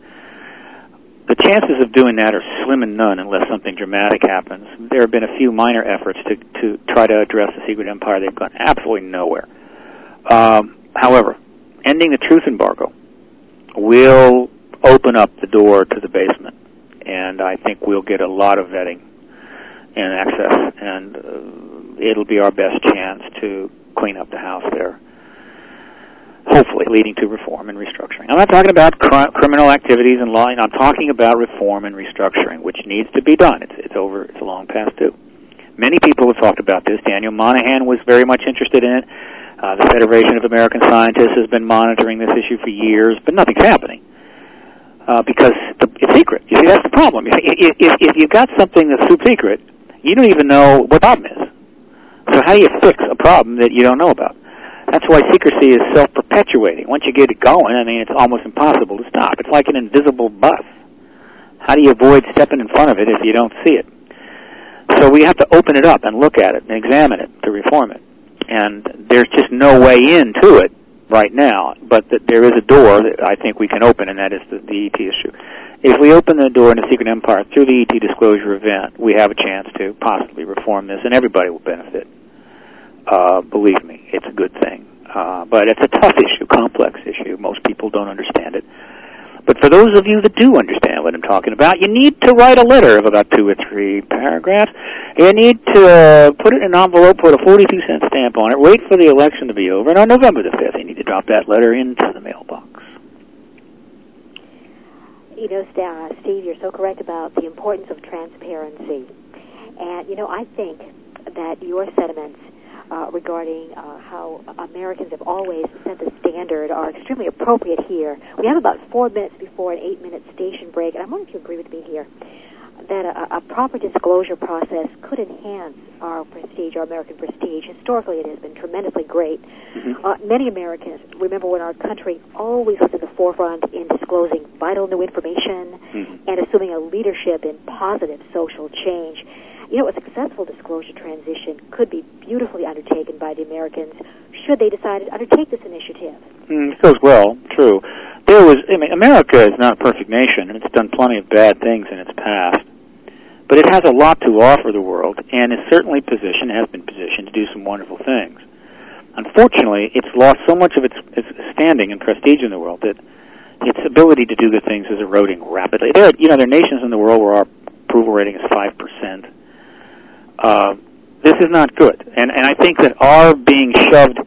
The chances of doing that are slim and none unless something dramatic happens. There have been a few minor efforts to try to address the secret empire. They've gone absolutely nowhere. However, ending the truth embargo will open up the door to the basement, and I think we'll get a lot of vetting and access, and it'll be our best chance to clean up the house there, hopefully leading to reform and restructuring. I'm not talking about criminal activities and law. I'm talking about reform and restructuring, which needs to be done. It's over. It's a long past due. Many people have talked about this. Daniel Monahan was very much interested in it. The Federation of American Scientists has been monitoring this issue for years, but nothing's happening because it's secret. You see, that's the problem. If you've got something that's super secret, you don't even know what the problem is. So how do you fix a problem that you don't know about? That's why secrecy is self-perpetuating. Once you get it going, I mean, it's almost impossible to stop. It's like an invisible bus. How do you avoid stepping in front of it if you don't see it? So we have to open it up and look at it and examine it to reform it. And there's just no way into it right now, but there is a door that I think we can open, and that is the ET issue. If we open the door in the secret empire through the ET disclosure event, we have a chance to possibly reform this, and everybody will benefit. Believe me, it's a good thing. But it's a tough issue, complex issue. Most people don't understand it. But for those of you that do understand what I'm talking about, you need to write a letter of about 2 or 3 paragraphs. You need to put it in an envelope, put a 42-cent stamp on it, wait for the election to be over, and on November the 5th, you need to drop that letter into the mailbox. You know, Steve, you're so correct about the importance of transparency. And, you know, I think that your sentiments regarding how Americans have always set the standard are extremely appropriate here. We have about 4 minutes before an 8-minute station break, and I wonder if you agree with me here that a proper disclosure process could enhance our prestige, our American prestige. Historically, it has been tremendously great. Mm-hmm. Many Americans remember when our country always was in the forefront in disclosing vital new information and assuming a leadership in positive social change. You know, a successful disclosure transition could be beautifully undertaken by the Americans should they decide to undertake this initiative. It goes well, true. America is not a perfect nation, and it's done plenty of bad things in its past. But it has a lot to offer the world, and is certainly has been positioned to do some wonderful things. Unfortunately, it's lost so much of its standing and prestige in the world that its ability to do good things is eroding rapidly. There are nations in the world where our approval rating is 5%. This is not good, and I think that our being shoved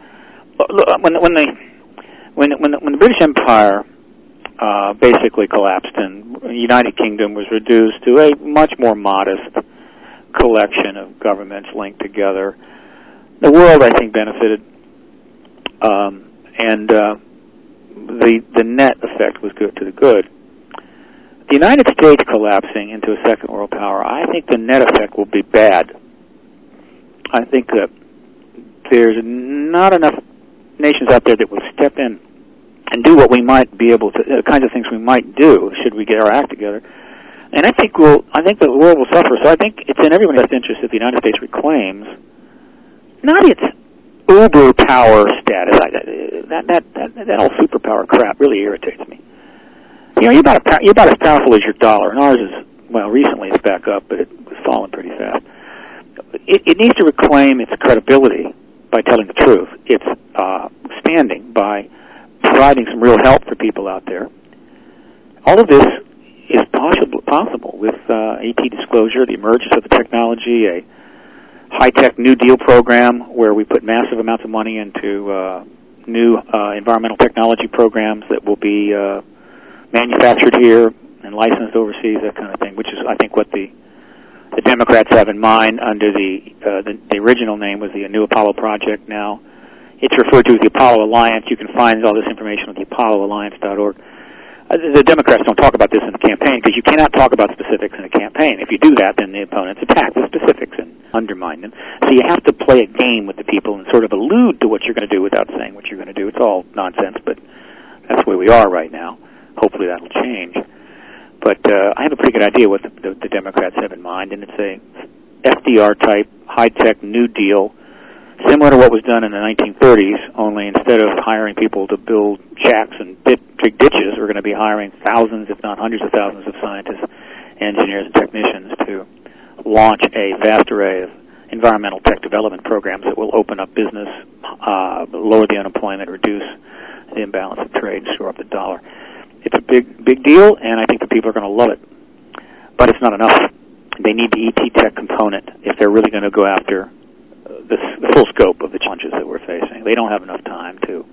when the British Empire basically collapsed and the United Kingdom was reduced to a much more modest collection of governments linked together, the world, I think, benefited, and the net effect was good to the good. The United States collapsing into a second world power, I think the net effect will be bad. I think that there's not enough nations out there that will step in and do what we might be able to, the kinds of things we might do should we get our act together. And I think the world will suffer. So I think it's in everyone's best interest if the United States reclaims not its uber power status. That whole superpower crap really irritates me. You know, you're about as powerful as your dollar, and ours is, well, recently it's back up, but it was falling pretty fast. It needs to reclaim its credibility by telling the truth. Its standing by providing some real help for people out there. All of this is possible with ET disclosure, the emergence of the technology, a high-tech New Deal program where we put massive amounts of money into new environmental technology programs that will be manufactured here and licensed overseas, that kind of thing, which is, I think, what the Democrats have in mind under the original name was the New Apollo Project. Now it's referred to as the Apollo Alliance. You can find all this information at the ApolloAlliance.org. The Democrats don't talk about this in the campaign because you cannot talk about specifics in a campaign. If you do that, then the opponents attack the specifics and undermine them. So you have to play a game with the people and sort of allude to what you're going to do without saying what you're going to do. It's all nonsense, but that's where we are right now. Hopefully that'll change. But I have a pretty good idea what the Democrats have in mind, and it's a FDR-type, high-tech New Deal, similar to what was done in the 1930s, only instead of hiring people to build shacks and dig ditches, we're going to be hiring thousands, if not hundreds of thousands of scientists, engineers, and technicians to launch a vast array of environmental tech development programs that will open up business, lower the unemployment, reduce the imbalance of trade, shore up the dollar. It's a big deal, and I think the people are going to love it. But it's not enough. They need the ET tech component if they're really going to go after the full scope of the challenges that we're facing. They don't have enough time to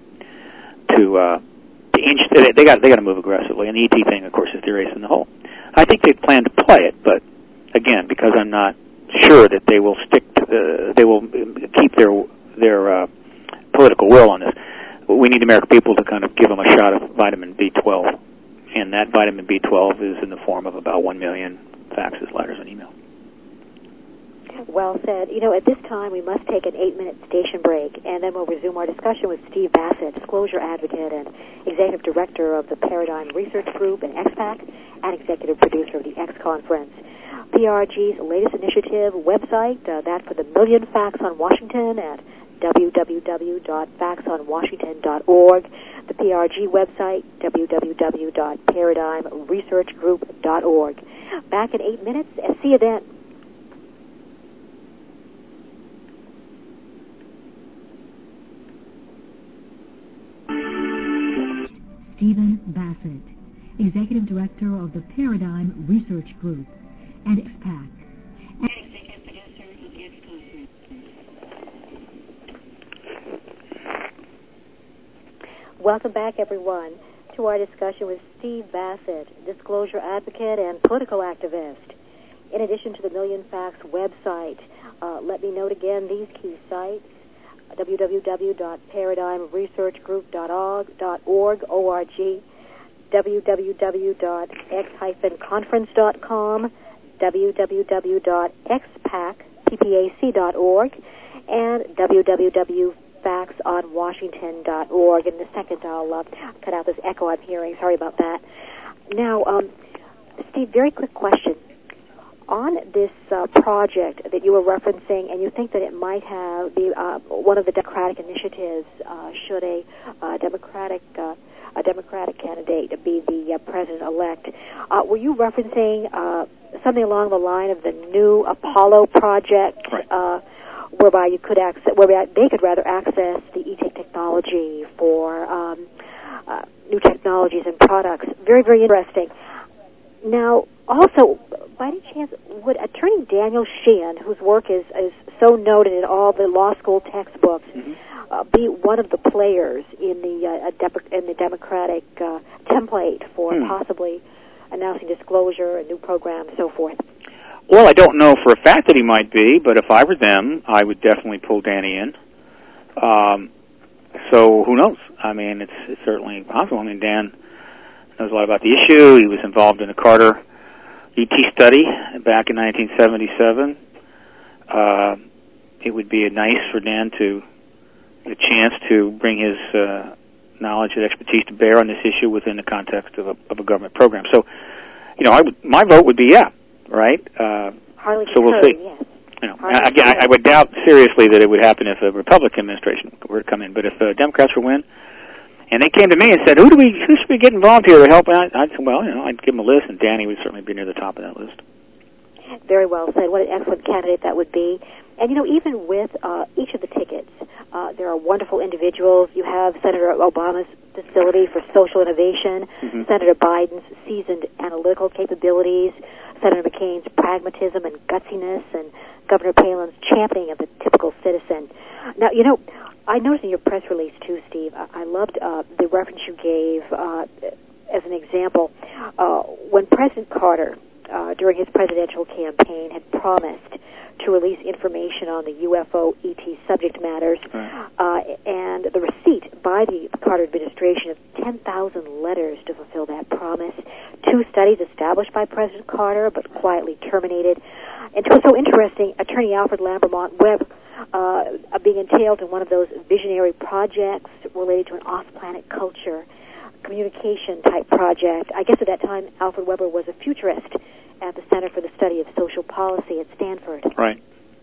inch. They got to move aggressively, and the ET thing, of course, is the race in the hole. I think they plan to play it, but again, because I'm not sure that they will they will keep their political will on this. We need the American people to kind of give them a shot of vitamin B12, and that vitamin B12 is in the form of about 1 million faxes, letters, and emails. Well said. You know, at this time, we must take an 8-minute station break, and then we'll resume our discussion with Steve Bassett, disclosure advocate and executive director of the Paradigm Research Group and XPAC, and executive producer of the X Conference. PRG's latest initiative website, that for the Million Facts on Washington at www.factsonwashington.org. The PRG website, www.paradigmresearchgroup.org. Back in 8 minutes. See you then. Stephen Bassett, Executive Director of the Paradigm Research Group and XPAC. And Executive Producer of the X Conference. Welcome back, everyone, to our discussion with Steve Bassett, disclosure advocate and political activist. In addition to the Million Facts website, let me note again these key sites: www.paradigmresearchgroup.org, www.x-conference.com, www.xpac.org, and www.factsonwashington.org. In a second, I'll cut out this echo I'm hearing. Sorry about that. Now, Steve, very quick question. On this project that you were referencing, and you think that it might have be one of the Democratic initiatives, should a Democratic candidate be the president-elect, were you referencing something along the line of the new Apollo project, right, whereby you could whereby they could rather access the ET technology for new technologies and products? Very, very interesting. Now, also, by any chance, would Attorney Daniel Sheehan, whose work is so noted in all the law school textbooks, be one of the players in the Democratic template for possibly announcing disclosure, a new program, and so forth? Well, I don't know for a fact that he might be, but if I were them, I would definitely pull Danny in. So who knows? I mean, it's certainly possible. I mean, Dan knows a lot about the issue. He was involved in the Carter ET study back in 1977. It would be nice for Dan to get a chance to bring his knowledge and expertise to bear on this issue within the context of a government program. So, you know, my vote would be yeah, right? So we'll see. Yes. You know, again, I would doubt seriously that it would happen if a Republican administration were to come in. But if Democrats were win, and they came to me and said, "Who should we get involved here to help?" I'd say, well, you know, I'd give them a list, and Danny would certainly be near the top of that list. Very well said. What an excellent candidate that would be. And, you know, even with each of the tickets, there are wonderful individuals. You have Senator Obama's facility for social innovation, Senator Biden's seasoned analytical capabilities, Senator McCain's pragmatism and gutsiness, and Governor Palin's championing of the typical citizen. Now, I noticed in your press release, too, Steve, I loved the reference you gave as an example. When President Carter, during his presidential campaign, had promised to release information on the UFO ET subject matters, and the receipt by the Carter administration of 10,000 letters to fulfill that promise, 2 studies established by President Carter but quietly terminated. And it was so interesting, Attorney Alfred Lambermont Webb being entailed in one of those visionary projects related to an off-planet culture, communication-type project. I guess at that time, Alfred Weber was a futurist at the Center for the Study of Social Policy at Stanford. Right.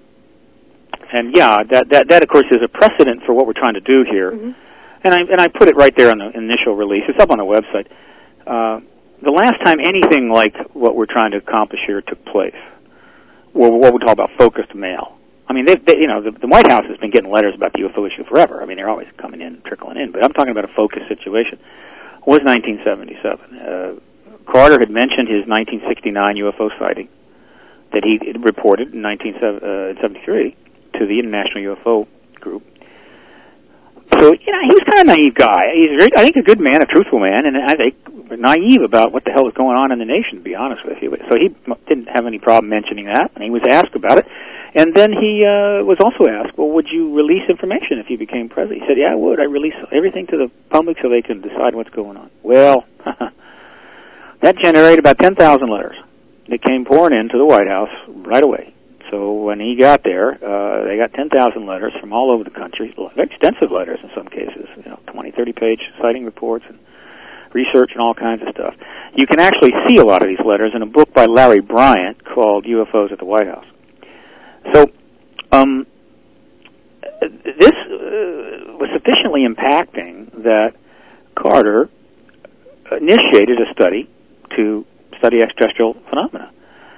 And that of course is a precedent for what we're trying to do here. And I put it right there on the initial release. It's up on the website. The last time anything like what we're trying to accomplish here took place, what we talk about focused mail. I mean, the White House has been getting letters about the UFO issue forever. I mean, they're always coming in, trickling in. But I'm talking about a focused situation. It was 1977. Carter had mentioned his 1969 UFO sighting that he reported in 1973 to the International UFO Group. So, he was kind of a naive guy. He's I think a good man, a truthful man, and I think naive about what the hell was going on in the nation, to be honest with you. So he didn't have any problem mentioning that, and he was asked about it. And then he was also asked, well, would you release information if you became president? He said, yeah, I would. I release everything to the public so they can decide what's going on. Well, that generated about 10,000 letters that came pouring into the White House right away. So when he got there, they got 10,000 letters from all over the country, very extensive letters in some cases, 20, 30-page sighting reports and research and all kinds of stuff. You can actually see a lot of these letters in a book by Larry Bryant called UFOs at the White House. So this was sufficiently impacting that Carter initiated a study to study extraterrestrial phenomena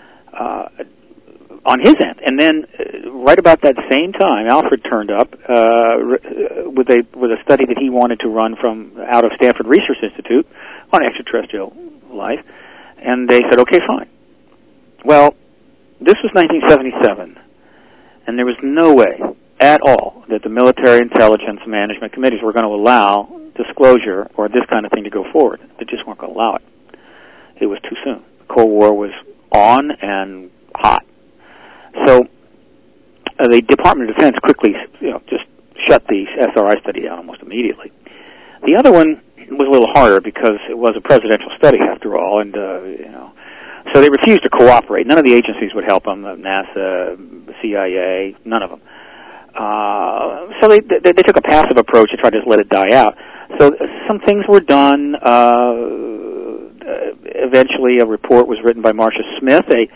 on his end. And then right about that same time, Alfred turned up with a study that he wanted to run from out of Stanford Research Institute on extraterrestrial life. And they said, okay, fine. Well, this was 1977. And there was no way at all that the military intelligence management committees were going to allow disclosure or this kind of thing to go forward. They just weren't going to allow it. It was too soon. The Cold War was on and hot. So the Department of Defense quickly, just shut the SRI study down almost immediately. The other one was a little harder because it was a presidential study after all, and so they refused to cooperate. None of the agencies would help them, NASA, CIA, none of them. So they took a passive approach and tried to just let it die out. So some things were done. Eventually, a report was written by Marcia Smith, a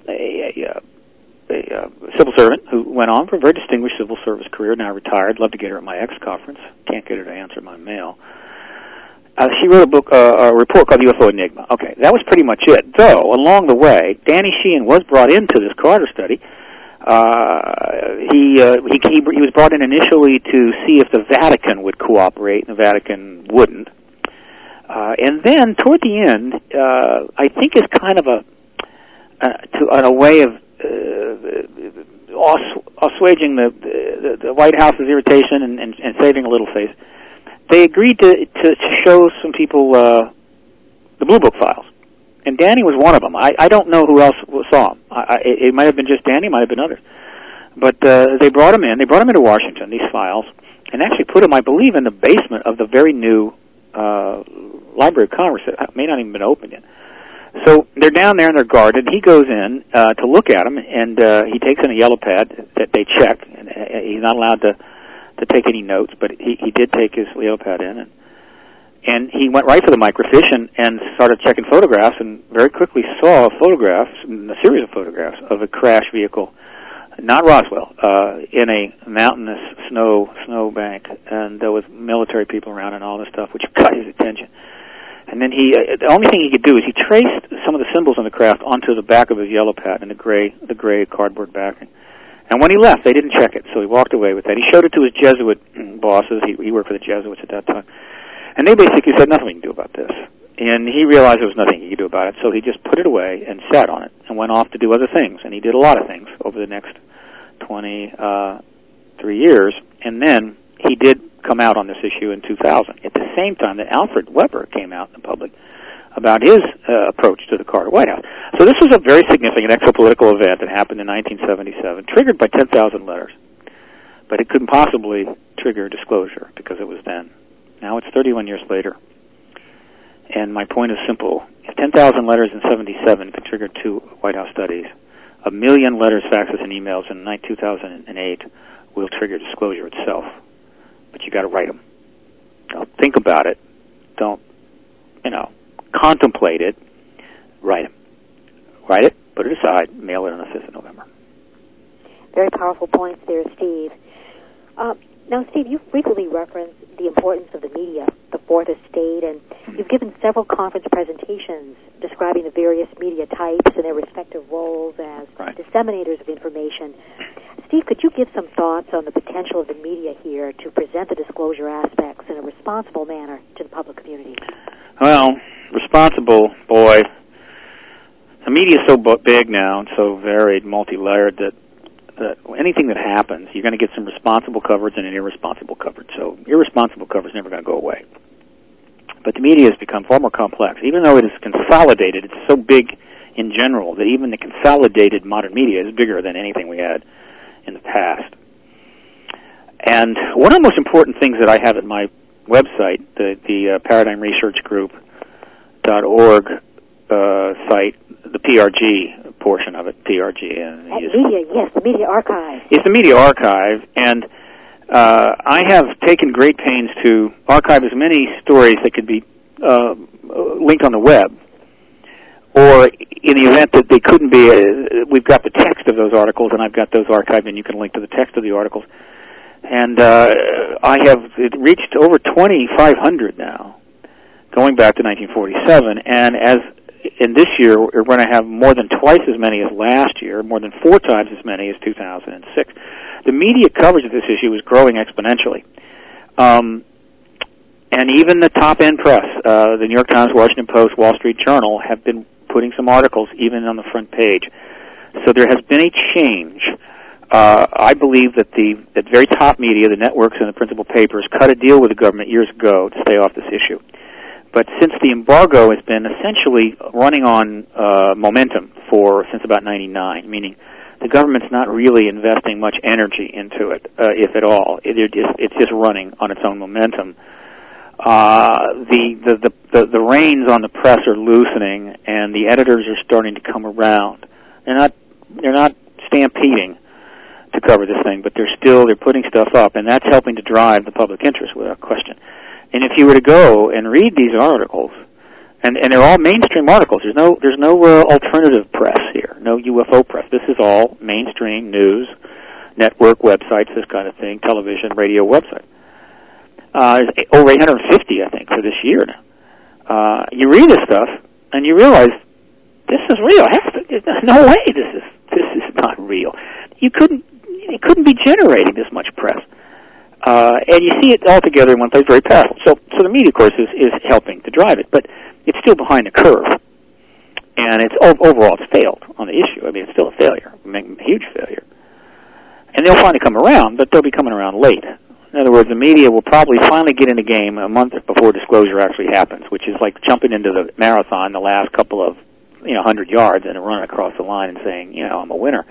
civil servant who went on for a very distinguished civil service career, now retired. Love to get her at my X conference. Can't get her to answer my mail. She wrote a report called UFO Enigma. Okay, that was pretty much it. Though, along the way, Danny Sheehan was brought into this Carter study. He was brought in initially to see if the Vatican would cooperate, and the Vatican wouldn't. And then, toward the end, I think is kind of a way of assuaging the White House's irritation and saving a little face. They agreed to show some people the Blue Book files, and Danny was one of them. I don't know who else saw them. It might have been just Danny, it might have been others. But they brought him in. They brought him into Washington, these files, and actually put him, I believe, in the basement of the very new Library of Congress that may not even been opened yet. So they're down there and they're guarded. He goes in to look at them, and he takes in a yellow pad that they check. And he's not allowed to take any notes, but he did take his yellow pad in, and he went right for the microfiche and started checking photographs, and very quickly saw a series of photographs of a crash vehicle, not Roswell, in a mountainous snow bank, and there was military people around and all this stuff, which got his attention. And then the only thing he could do is he traced some of the symbols on the craft onto the back of his yellow pad in the gray cardboard backing. And when he left, they didn't check it, so he walked away with that. He showed it to his Jesuit bosses. He worked for the Jesuits at that time. And they basically said nothing we can do about this. And he realized there was nothing he could do about it, so he just put it away and sat on it and went off to do other things. And he did a lot of things over the next 23 years. And then he did come out on this issue in 2000, at the same time that Alfred Weber came out in the public about his approach to the Carter White House. So this was a very significant exopolitical event that happened in 1977, triggered by 10,000 letters. But it couldn't possibly trigger disclosure because it was then. Now it's 31 years later. And my point is simple. If 10,000 letters in 77 could trigger 2 White House studies, 1 million letters, faxes, and emails in 2008 will trigger disclosure itself. But you got to write them. Don't think about it. Don't, contemplate it. Write them. Write it, put it aside, mail it on the 5th of November. Very powerful points there, Steve. Now, Steve, you've frequently referenced the importance of the media, the fourth estate, and you've given several conference presentations describing the various media types and their respective roles as disseminators of information. Steve, could you give some thoughts on the potential of the media here to present the disclosure aspects in a responsible manner to the public community? Well, responsible, boy. The media is so big now and so varied, multi-layered that anything that happens, you're going to get some responsible coverage and an irresponsible coverage. So irresponsible coverage is never going to go away. But the media has become far more complex. Even though it is consolidated, it's so big in general that even the consolidated modern media is bigger than anything we had in the past. And one of the most important things that I have at my website, the ParadigmResearchGroup.org site, the PRG portion of it, PRG. And the media archive. It's the media archive, and I have taken great pains to archive as many stories that could be linked on the web, or in the event that they couldn't be, we've got the text of those articles, and I've got those archived, and you can link to the text of the articles. And I have reached over 2,500 now, going back to 1947, and in this year, we're going to have more than twice as many as last year, more than 4 times as many as 2006. The media coverage of this issue is growing exponentially. And even the top-end press, the New York Times, Washington Post, Wall Street Journal, have been putting some articles even on the front page. So there has been a change. I believe that that very top media, the networks and the principal papers, cut a deal with the government years ago to stay off this issue. But since the embargo has been essentially running on momentum since about 99, meaning the government's not really investing much energy into it, if at all. It's just running on its own momentum. The reins on the press are loosening, and the editors are starting to come around. They're not stampeding to cover this thing, but they're putting stuff up, and that's helping to drive the public interest without question. And if you were to go and read these articles, and they're all mainstream articles, there's no alternative press here, no UFO press. This is all mainstream news, network websites, this kind of thing, television, radio website. There's over 850, I think, for this year now. You read this stuff, and you realize this is real. There's no way this is not real. It couldn't be generating this much press. And you see it all together in one place, very powerful. So the media, of course, is helping to drive it, but it's still behind the curve. And overall, it's failed on the issue. I mean, it's still a failure, a huge failure. And they'll finally come around, but they'll be coming around late. In other words, the media will probably finally get in the game a month before disclosure actually happens, which is like jumping into the marathon the last couple of 100 yards and running across the line and saying, I'm a winner.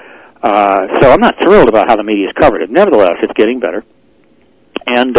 So I'm not thrilled about how the media has covered it. Nevertheless, it's getting better. And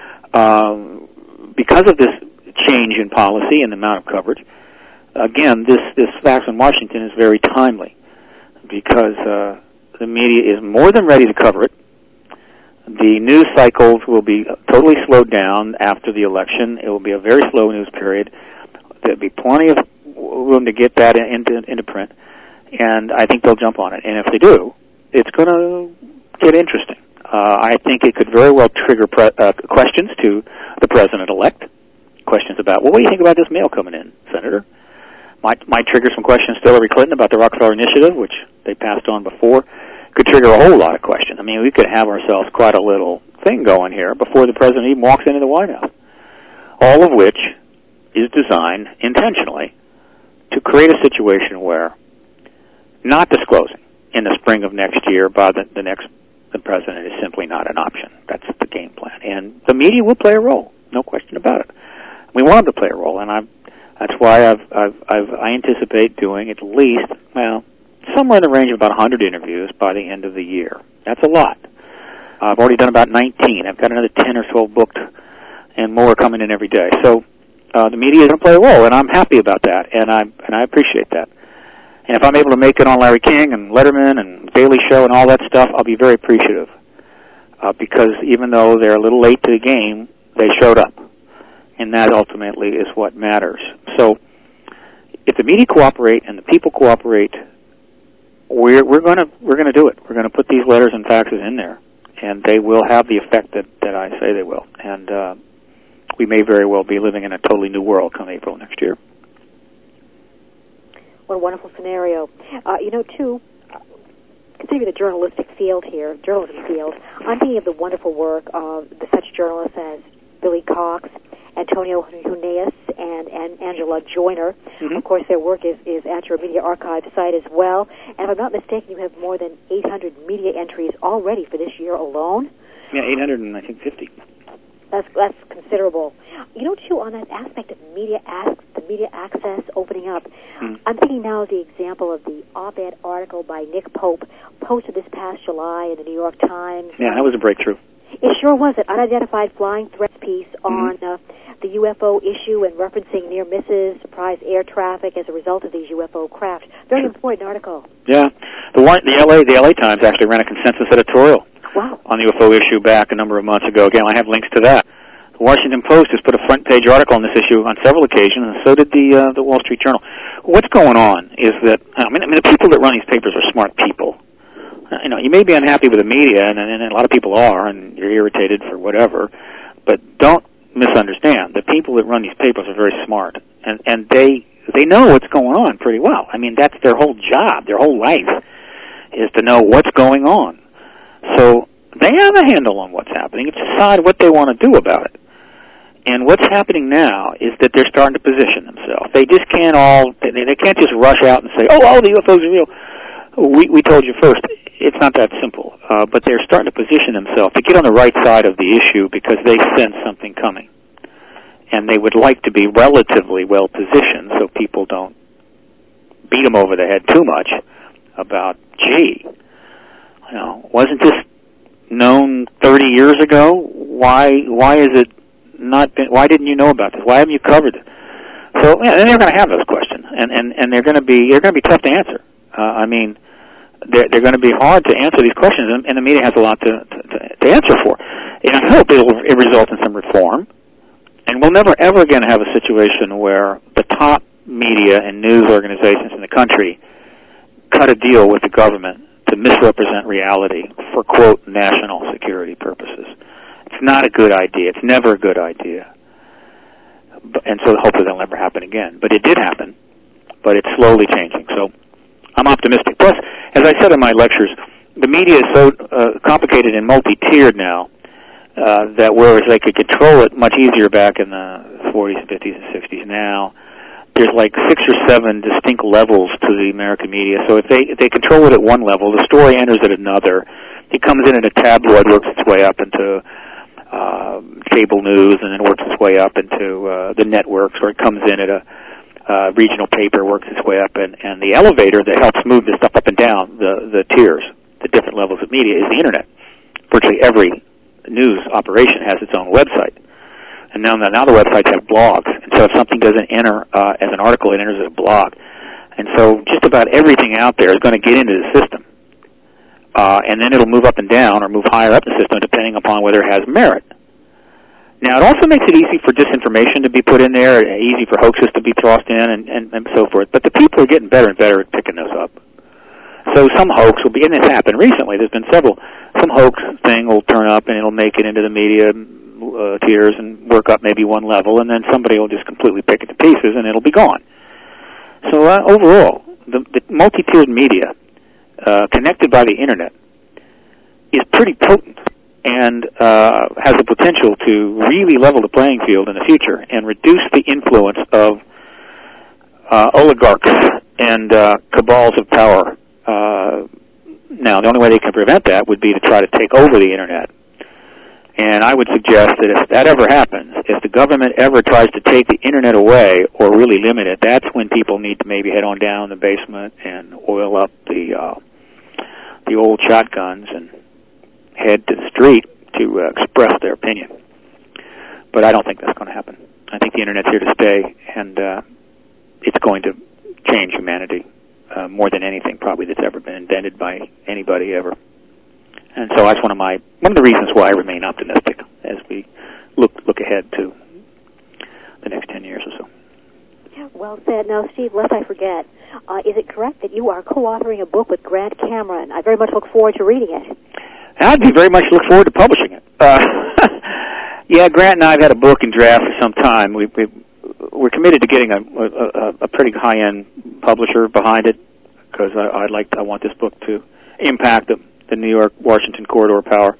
because of this change in policy and the amount of coverage, again, this fax in Washington is very timely because the media is more than ready to cover it. The news cycles will be totally slowed down after the election. It will be a very slow news period. There'll be plenty of room to get that into print, and I think they'll jump on it. And if they do, it's going to get interesting. I think it could very well trigger questions to the president-elect, questions about, what do you think about this mail coming in, Senator? Might trigger some questions to Hillary Clinton about the Rockefeller Initiative, which they passed on before. Could trigger a whole lot of questions. I mean, we could have ourselves quite a little thing going here before the president even walks into the White House. all of which is designed intentionally to create a situation where not disclosing in the spring of next year by the president is simply not an option. That's the game plan. And the media will play a role, no question about it. We want them to play a role, and that's why I anticipate doing at least, somewhere in the range of about 100 interviews by the end of the year. That's a lot. I've already done about 19. I've got another 10 or 12 booked, and more coming in every day. So the media is going to play a role, and I'm happy about that, and I appreciate that. And if I'm able to make it on Larry King and Letterman and Daily Show and all that stuff, I'll be very appreciative. Because even though they're a little late to the game, they showed up. And that ultimately is what matters. So if the media cooperate and the people cooperate, we're going to do it. We're going to put these letters and faxes in there, and they will have the effect that I say they will. And we may very well be living in a totally new world come April next year. What a wonderful scenario. Too, considering the journalistic field here, journalism field, I'm thinking of the wonderful work of such journalists as Billy Cox, Antonio Huneeus, and Angela Joyner. Mm-hmm. Of course, their work is at your Media Archive site as well. And if I'm not mistaken, you have more than 800 media entries already for this year alone. Yeah, 850. That's considerable. Too, on that aspect of the media access opening up, I'm thinking now of the example of the op-ed article by Nick Pope, posted this past July in the New York Times. Yeah, that was a breakthrough. It sure was an unidentified flying threats piece on the UFO issue and referencing near misses, surprise air traffic as a result of these UFO craft. Very important article. Yeah, the LA Times actually ran a consensus editorial on the UFO issue back a number of months ago. Again, I have links to that. The Washington Post has put a front page article on this issue on several occasions, and so did the Wall Street Journal. What's going on is that the people that run these papers are smart people. You may be unhappy with the media, and a lot of people are, and you're irritated for whatever, but don't misunderstand. The people that run these papers are very smart, and they know what's going on pretty well. That's their whole job, their whole life, is to know what's going on. So they have a handle on what's happening. It's decide what they want to do about it. And what's happening now is that they're starting to position themselves. They just can't they can't just rush out and say, all the UFOs are real. We told you first. It's not that simple. But they're starting to position themselves to get on the right side of the issue because they sense something coming. And they would like to be relatively well positioned so people don't beat them over the head too much about, wasn't this known 30 years ago? Why is it not been, why didn't you know about this? Why haven't you covered it? So, and they're going to have those questions, and they're going to be tough to answer. They're going to be hard to answer these questions, and the media has a lot to answer for. And I hope it result in some reform, and we'll never ever again have a situation where the top media and news organizations in the country cut a deal with the government to misrepresent reality for, quote, national security purposes. It's not a good idea. It's never a good idea. And so hopefully that'll never happen again. But it did happen, but it's slowly changing. So I'm optimistic. Plus, as I said in my lectures, the media is so complicated and multi-tiered now that whereas they could control it much easier back in the 40s, 50s, and 60s, now there's like 6 or 7 distinct levels to the American media. So if they control it at one level, the story enters at another. It comes in at a tabloid, works its way up into cable news, and then works its way up into the networks, or it comes in at a regional paper, works its way up, and the elevator that helps move this stuff up and down the tiers, the different levels of media, is the Internet. Virtually every news operation has its own website. And now the websites have blogs. And so if something doesn't enter as an article, it enters as a blog. And so just about everything out there is going to get into the system. And then it'll move up and down or move higher up the system depending upon whether it has merit. Now, it also makes it easy for disinformation to be put in there, easy for hoaxes to be tossed in, and so forth. But the people are getting better and better at picking those up. So some hoax will be, and it's happened recently, there's been several, some hoax thing will turn up and it'll make it into the media tiers and work up maybe one level, and then somebody will just completely pick it to pieces and it'll be gone. So overall, the multi-tiered media connected by the Internet is pretty potent and has the potential to really level the playing field in the future and reduce the influence of oligarchs and cabals of power. Now, the only way they can prevent that would be to try to take over the Internet. And I would suggest that if that ever happens, if the government ever tries to take the Internet away or really limit it, that's when people need to maybe head on down in the basement and oil up the old shotguns and head to the street to express their opinion. But I don't think that's going to happen. I think the Internet's here to stay, and it's going to change humanity more than anything probably that's ever been invented by anybody ever. And so that's one of the reasons why I remain optimistic as we look ahead to the next 10 years or so. Well said. Now, Steve, lest I forget, is it correct that you are co-authoring a book with Grant Cameron? I very much look forward to reading it. I'd very much look forward to publishing it. Yeah, Grant and I have had a book in draft for some time. We're committed to getting a pretty high-end publisher behind it because I want this book to impact the New York-Washington corridor power.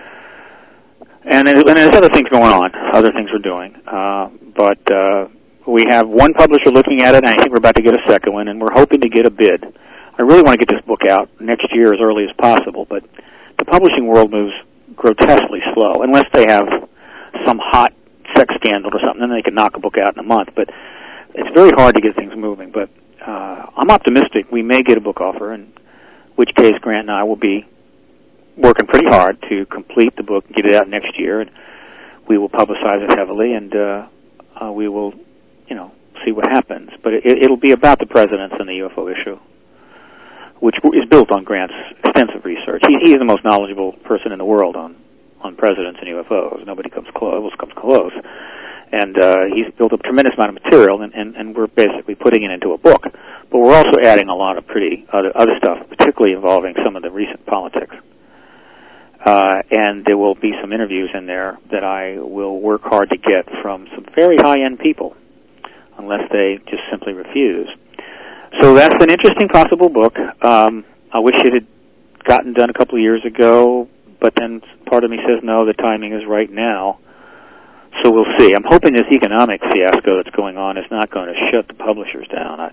And there's other things going on, other things we're doing. But we have one publisher looking at it, and I think we're about to get a second one, and we're hoping to get a bid. I really want to get this book out next year as early as possible, but the publishing world moves grotesquely slow, unless they have some hot sex scandal or something, then they can knock a book out in a month. But it's very hard to get things moving. But I'm optimistic we may get a book offer, in which case Grant and I will be working pretty hard to complete the book and get it out next year. And we will publicize it heavily, and we will, see what happens. But it'll be about the presidents and the UFO issue, which is built on Grant's extensive research. He's the most knowledgeable person in the world on presidents and UFOs. Nobody comes close. And he's built up a tremendous amount of material, and we're basically putting it into a book. But we're also adding a lot of pretty other stuff, particularly involving some of the recent politics. And there will be some interviews in there that I will work hard to get from some very high-end people, unless they just simply refuse. So that's an interesting possible book. I wish it had gotten done a couple of years ago, but then part of me says, no, the timing is right now. So we'll see. I'm hoping this economic fiasco that's going on is not going to shut the publishers down.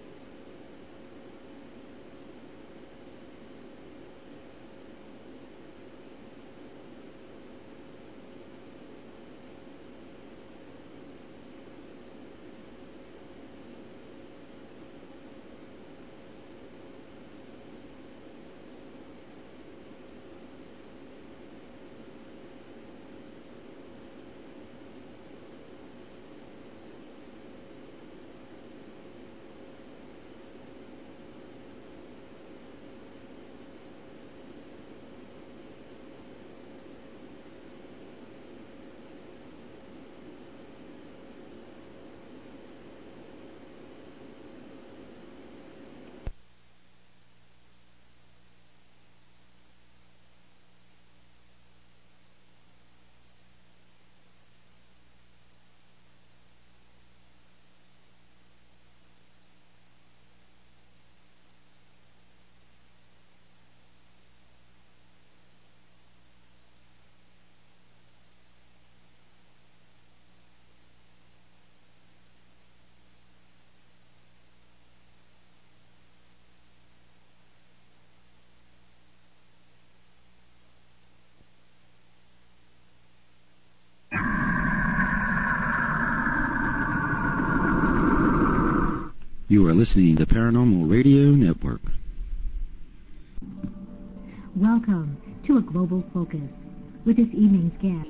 You are listening to Paranormal Radio Network. Welcome to A Global Focus with this evening's guest.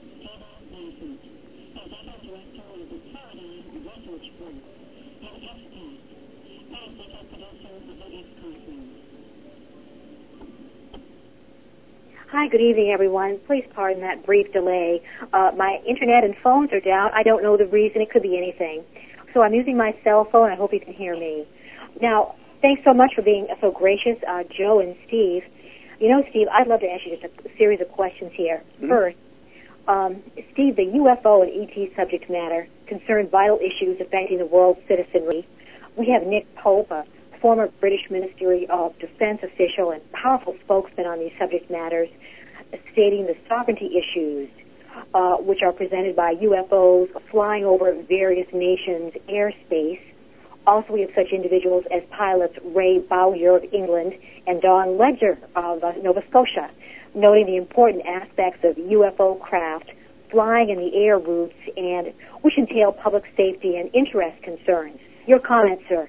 Hi, good evening, everyone. Please pardon that brief delay. My internet and phones are down. I don't know the reason. It could be anything. So I'm using my cell phone. I hope you can hear me. Now, thanks so much for being so gracious, Joe and Steve. Steve, I'd love to ask you just a series of questions here. Mm-hmm. First, Steve, the UFO and ET subject matter concern vital issues affecting the world's citizenry. We have Nick Pope, a former British Ministry of Defense official and powerful spokesman on these subject matters. stating the sovereignty issues which are presented by UFOs flying over various nations' airspace. Also, we have such individuals as pilots Ray Bowyer of England and Don Ledger of Nova Scotia, noting the important aspects of UFO craft flying in the air routes and which entail public safety and interest concerns. Your comments, sir?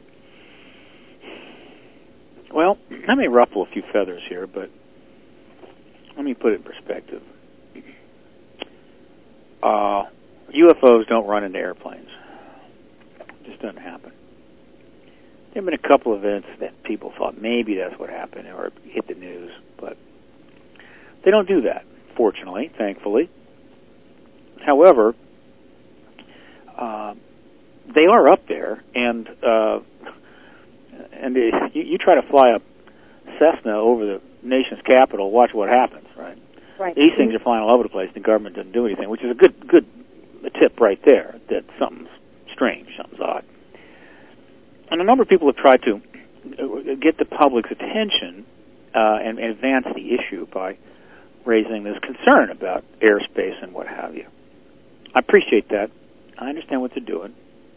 Well, I may ruffle a few feathers here, but let me put it in perspective. UFOs don't run into airplanes. It just doesn't happen. There have been a couple of events that people thought maybe that's what happened or hit the news, but they don't do that, fortunately, thankfully. However, they are up there, and you try to fly a Cessna over the nation's capital, watch what happens, right? Right. These things are flying all over the place, and the government doesn't do anything, which is a good tip right there, that something's strange, something's odd. And a number of people have tried to get the public's attention and advance the issue by raising this concern about airspace and what have you. I appreciate that. I understand what they're doing.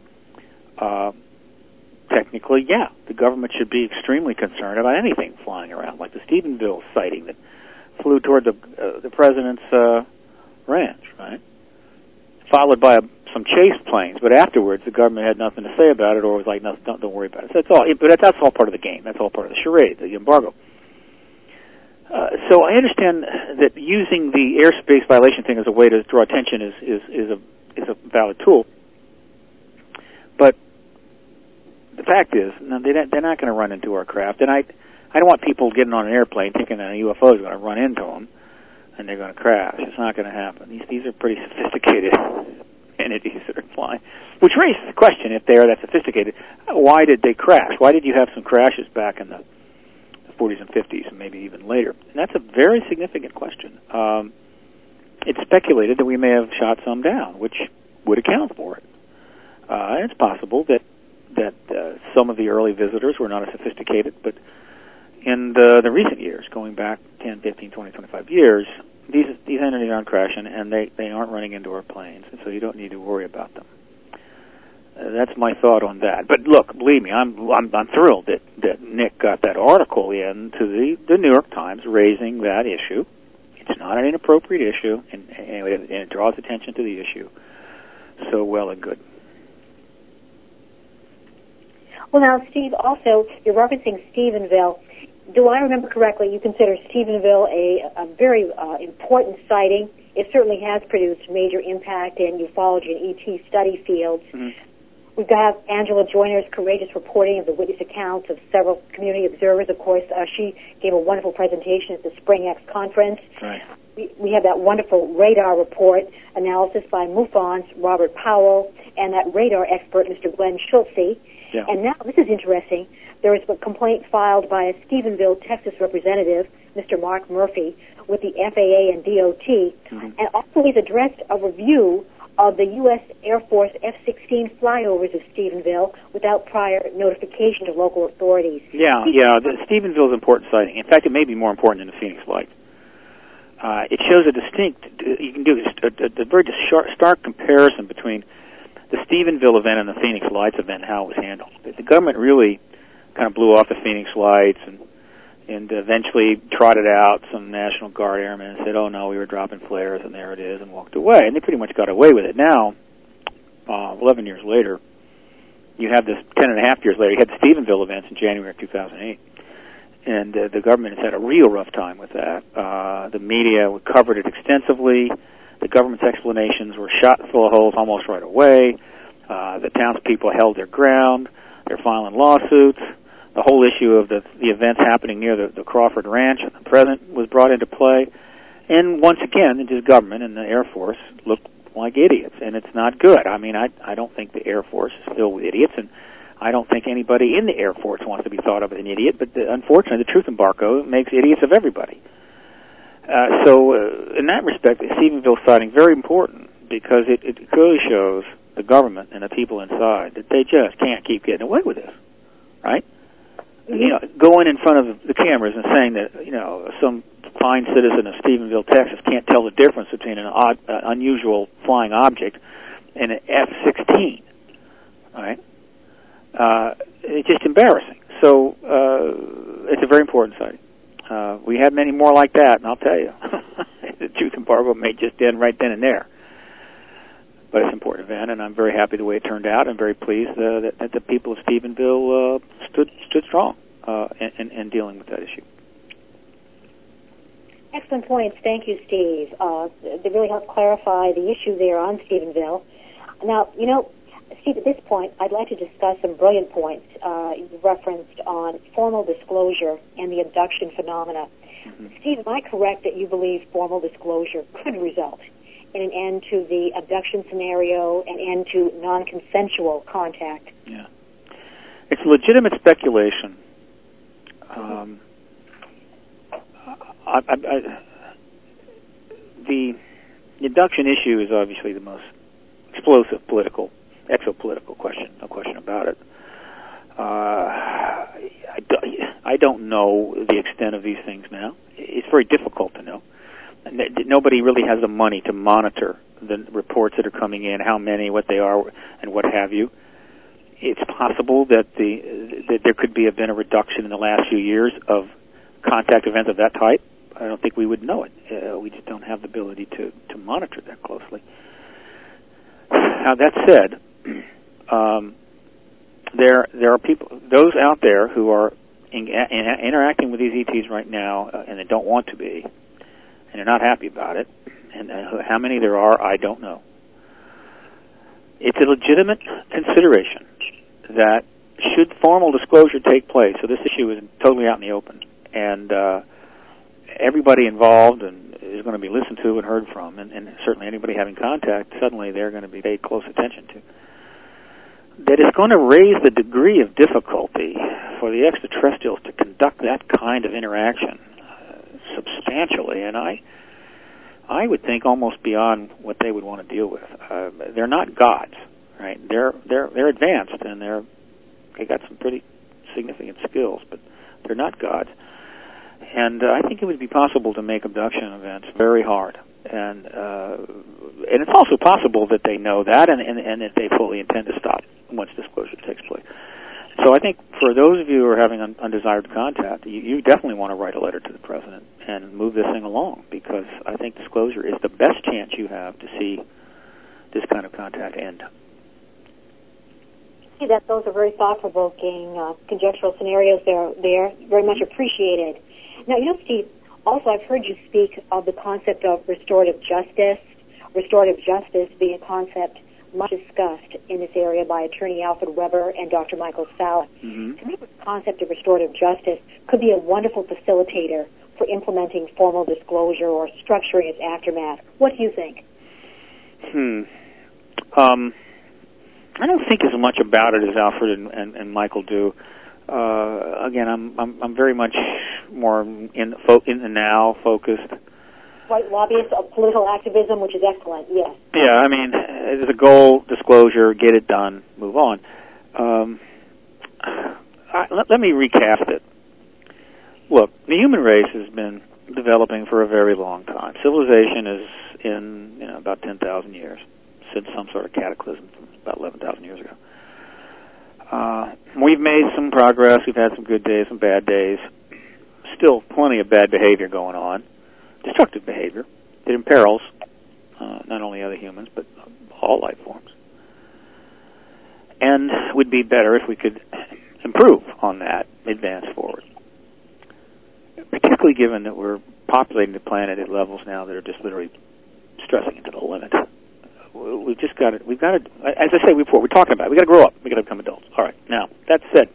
Technically, yeah, the government should be extremely concerned about anything flying around, like the Stephenville sighting that flew toward the president's ranch, right? Followed by some chase planes, but afterwards the government had nothing to say about it, or was like, no, don't worry about it. So that's all. But that's all part of the game. That's all part of the charade, the embargo. So I understand that using the airspace violation thing as a way to draw attention is a valid tool. But the fact is, no, they're not going to run into our craft, and I don't want people getting on an airplane thinking that a UFO is going to run into them and they're going to crash. It's not going to happen. These are pretty sophisticated entities that are flying, which raises the question: if they are that sophisticated, why did they crash? Why did you have some crashes back in the 40s and 50s and maybe even later? And that's a very significant question. It's speculated that we may have shot some down, which would account for it. And it's possible that some of the early visitors were not as sophisticated, but in the recent years, going back 10, 15, 20, 25 years, these entities aren't crashing, and they aren't running into our planes, and so you don't need to worry about them. That's my thought on that. But look, believe me, I'm thrilled that Nick got that article into the New York Times raising that issue. It's not an inappropriate issue, and it draws attention to the issue. So well and good. Well, now, Steve, also, you're referencing Stephenville. Do I remember correctly, you consider Stephenville a very important sighting? It certainly has produced major impact in ufology and ET study fields. Mm-hmm. We've got Angela Joyner's courageous reporting of the witness accounts of several community observers. Of course, she gave a wonderful presentation at the Spring X conference. Right. We have that wonderful radar report analysis by MUFON's Robert Powell and that radar expert, Mr. Glenn Schultze. Yeah. And now, this is interesting, there is a complaint filed by a Stephenville, Texas representative, Mr. Mark Murphy, with the FAA and DOT, mm-hmm. and also he's addressed a review of the U.S. Air Force F-16 flyovers of Stephenville without prior notification to local authorities. Yeah, Stephenville is an important sighting. In fact, it may be more important than the Phoenix Lights. It shows a distinct, you can do a very stark comparison between the Stephenville event and the Phoenix Lights event and how it was handled. The government really kind of blew off the Phoenix Lights and eventually trotted out some National Guard airmen and said, oh no, we were dropping flares, and there it is, and walked away. And they pretty much got away with it. Now, 11 years later, you have this 10 and a half years later, you had the Stephenville events in January of 2008. And the government has had a real rough time with that. The media covered it extensively. The government's explanations were shot full of holes almost right away. The townspeople held their ground. They're filing lawsuits. The whole issue of the events happening near the Crawford Ranch at the present was brought into play. And once again, the government and the Air Force looked like idiots, and it's not good. I mean, I don't think the Air Force is filled with idiots, and I don't think anybody in the Air Force wants to be thought of as an idiot, but unfortunately, the truth embargo makes idiots of everybody. So in that respect, the Stephenville sighting is very important because it clearly shows the government and the people inside that they just can't keep getting away with this, right? Mm-hmm. Going in front of the cameras and saying that, some fine citizen of Stephenville, Texas, can't tell the difference between an unusual flying object and an F-16, right? It's just embarrassing. So it's a very important sighting. We had many more like that, and I'll tell you, the truth embargo may just end right then and there. But it's an important event, and I'm very happy the way it turned out. I'm very pleased that the people of Stephenville stood strong in dealing with that issue. Excellent points. Thank you, Steve. They really helped clarify the issue there on Stephenville. Now, Steve, at this point, I'd like to discuss some brilliant points you referenced on formal disclosure and the abduction phenomena. Mm-hmm. Steve, am I correct that you believe formal disclosure could result in an end to the abduction scenario, an end to non-consensual contact? Yeah. It's legitimate speculation. The abduction issue is obviously the most explosive exopolitical question, no question about it. I don't know the extent of these things now. It's very difficult to know. Nobody really has the money to monitor the reports that are coming in, how many, what they are, and what have you. It's possible that there could have been a reduction in the last few years of contact events of that type. I don't think we would know it. We just don't have the ability to monitor that closely. Now, that said, there are people, those out there who are interacting with these ETs right now, and they don't want to be, and they're not happy about it. And how many there are, I don't know. It's a legitimate consideration that should formal disclosure take place, so this issue is totally out in the open, and everybody involved and is going to be listened to and heard from, and certainly anybody having contact, suddenly they're going to be paid close attention to. That is going to raise the degree of difficulty for the extraterrestrials to conduct that kind of interaction substantially, and I would think almost beyond what they would want to deal with. They're not gods, right? They're advanced, and they got some pretty significant skills, but they're not gods. And I think it would be possible to make abduction events very hard. And it's also possible that they know that and that they fully intend to stop once disclosure takes place. So I think for those of you who are having undesired contact, you definitely want to write a letter to the president and move this thing along, because I think disclosure is the best chance you have to see this kind of contact end. See, those are very thought-provoking conjectural scenarios there. Very much appreciated. Now, Steve, also I've heard you speak of the concept of restorative justice being a concept much discussed in this area by attorney Alfred Weber and Dr. Michael Salla. Mm-hmm. To me, the concept of restorative justice could be a wonderful facilitator for implementing formal disclosure or structuring its aftermath. What do you think? I don't think as much about it as Alfred and Michael do. Again, I'm very much more in the now focused. Right, lobbyist of political activism, which is excellent. Yes. Yeah, I mean, there's a goal, disclosure, get it done, move on. Let me recast it. Look, the human race has been developing for a very long time. Civilization is in about 10,000 years, since some sort of cataclysm from about 11,000 years ago. We've made some progress. We've had some good days, some bad days. Still plenty of bad behavior going on, destructive behavior. It imperils not only other humans, but all life forms. And it would be better if we could improve on that, advance forward. Particularly given that we're populating the planet at levels now that are just literally stressing it to the limit. We've got to, as I say before, we're talking about it. We've got to grow up. We've got to become adults. All right. Now, that said,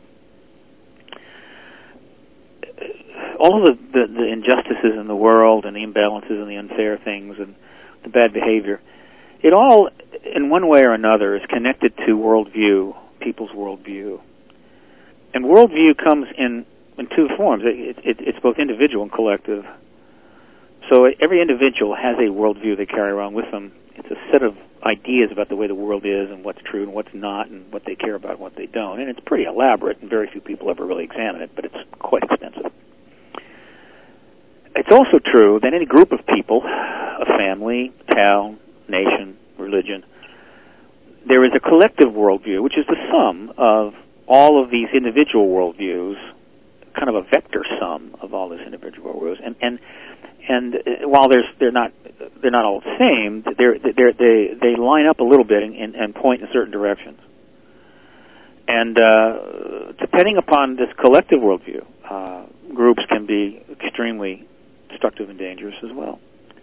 all of the injustices in the world and the imbalances and the unfair things and the bad behavior, it all, in one way or another, is connected to worldview, people's worldview. And worldview comes in two forms. It's both individual and collective. So every individual has a worldview they carry around with them. It's a set of ideas about the way the world is and what's true and what's not and what they care about and what they don't. And it's pretty elaborate, and very few people ever really examine it, but it's quite extensive. it's also true that any group of people, a family, town, nation, religion, there is a collective worldview, which is the sum of all of these individual worldviews, kind of a vector sum of all these individual worldviews. And while they're not all the same, they line up a little bit and point in certain directions. And depending upon this collective worldview, groups can be extremely destructive and dangerous as well.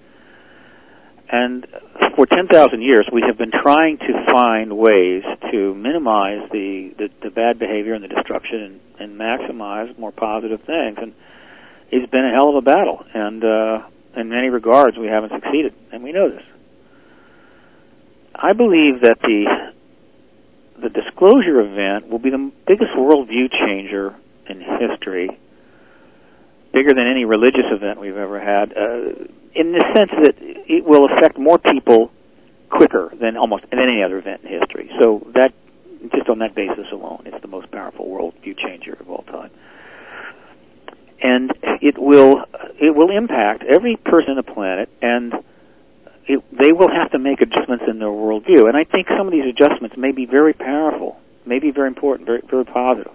And for 10,000 years, we have been trying to find ways to minimize the bad behavior and the destruction and maximize more positive things. And it's been a hell of a battle. And in many regards, we haven't succeeded. And we know this. I believe that the disclosure event will be the biggest worldview changer in history, bigger than any religious event we've ever had, in the sense that it will affect more people quicker than almost any other event in history. So that, just on that basis alone, it's the most powerful worldview changer of all time. And it will impact every person on the planet, and they will have to make adjustments in their worldview. And I think some of these adjustments may be very powerful, may be very important, very, very positive.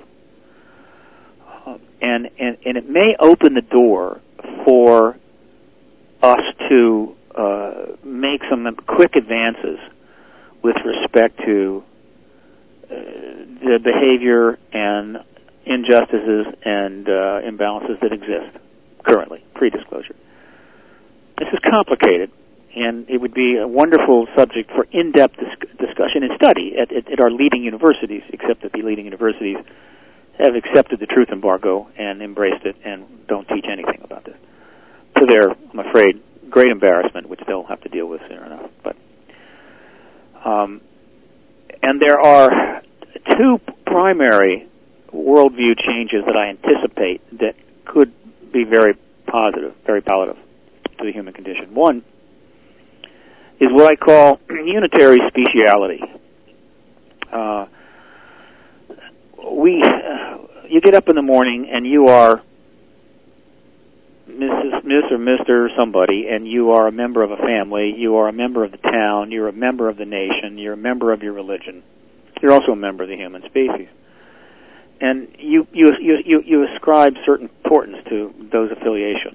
And it may open the door for us to make some quick advances with respect to the behavior and injustices and imbalances that exist currently, pre-disclosure. This is complicated, and it would be a wonderful subject for in-depth discussion and study at our leading universities, except that the leading universities have accepted the truth embargo and embraced it and don't teach anything about this. To their, I'm afraid, great embarrassment, which they'll have to deal with soon enough. But and there are two primary worldview changes that I anticipate that could be very positive, very palatable to the human condition. One is what I call unitary speciality. You get up in the morning and you are Miss or Mr. somebody, and you are a member of a family, you are a member of the town, you're a member of the nation, you're a member of your religion. You're also a member of the human species. And you ascribe certain importance to those affiliations.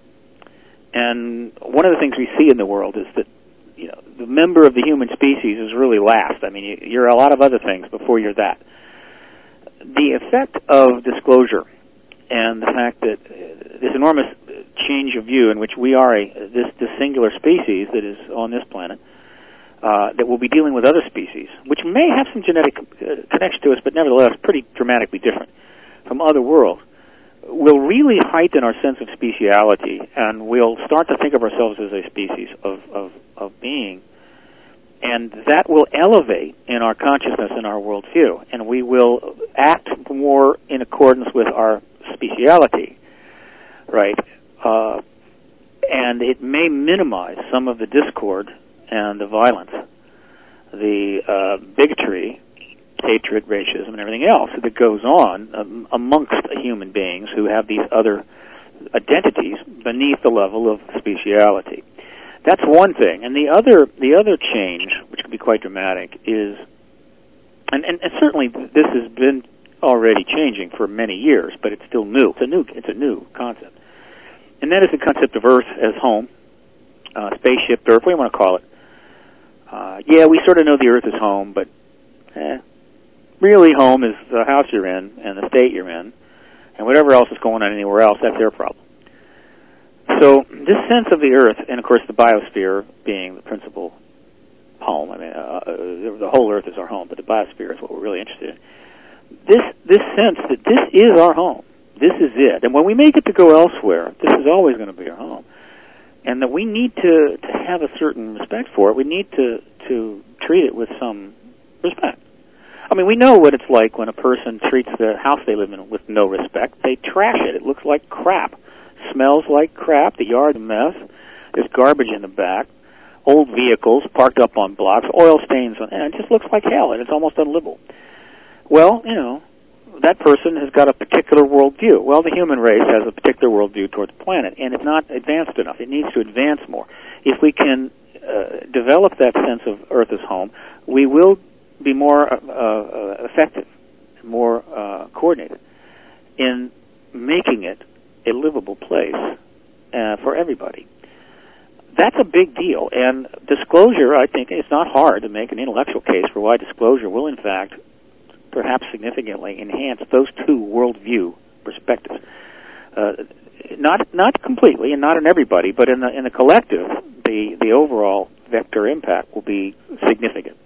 And one of the things we see in the world is that, you know, the member of the human species is really last. I mean, you're a lot of other things before you're that. The effect of disclosure and the fact that this enormous change of view in which we are this singular species that is on this planet, that will be dealing with other species, which may have some genetic connection to us, but nevertheless pretty dramatically different from other worlds, will really heighten our sense of speciality, and we'll start to think of ourselves as a species of being. And that will elevate in our consciousness and our worldview, and we will act more in accordance with our speciality, right? And it may minimize some of the discord and the violence, the bigotry, hatred, racism, and everything else that goes on amongst human beings who have these other identities beneath the level of speciality. That's one thing. And the other change, which can be quite dramatic, is, and certainly this has been already changing for many years, but it's still new. It's a new concept. And that is the concept of Earth as home, spaceship Earth, what do you want to call it? Yeah, we sort of know the Earth is home, but really home is the house you're in and the state you're in, and whatever else is going on anywhere else, that's their problem. So this sense of the Earth, and of course the biosphere being the principal home, I mean, the whole Earth is our home, but the biosphere is what we're really interested in. This sense that this is our home, this is it, and when we make it to go elsewhere, this is always going to be our home, and that we need to have a certain respect for it. We need to treat it with some respect. I mean, we know what it's like when a person treats the house they live in with no respect. They trash it. It looks like crap. Smells like crap. The yard's a mess. There's garbage in the back. Old vehicles parked up on blocks. Oil stains on it. It just looks like hell, and it's almost unlivable. Well, you know, that person has got a particular worldview. Well, the human race has a particular worldview towards the planet, and it's not advanced enough. It needs to advance more. If we can develop that sense of Earth as home, we will be more effective, more coordinated in making it a livable place for everybody. That's a big deal, and disclosure, I think, it's not hard to make an intellectual case for why disclosure will, in fact, perhaps significantly enhance those two worldview perspectives. Not completely, and not in everybody, but in the collective, the overall vector impact will be significant.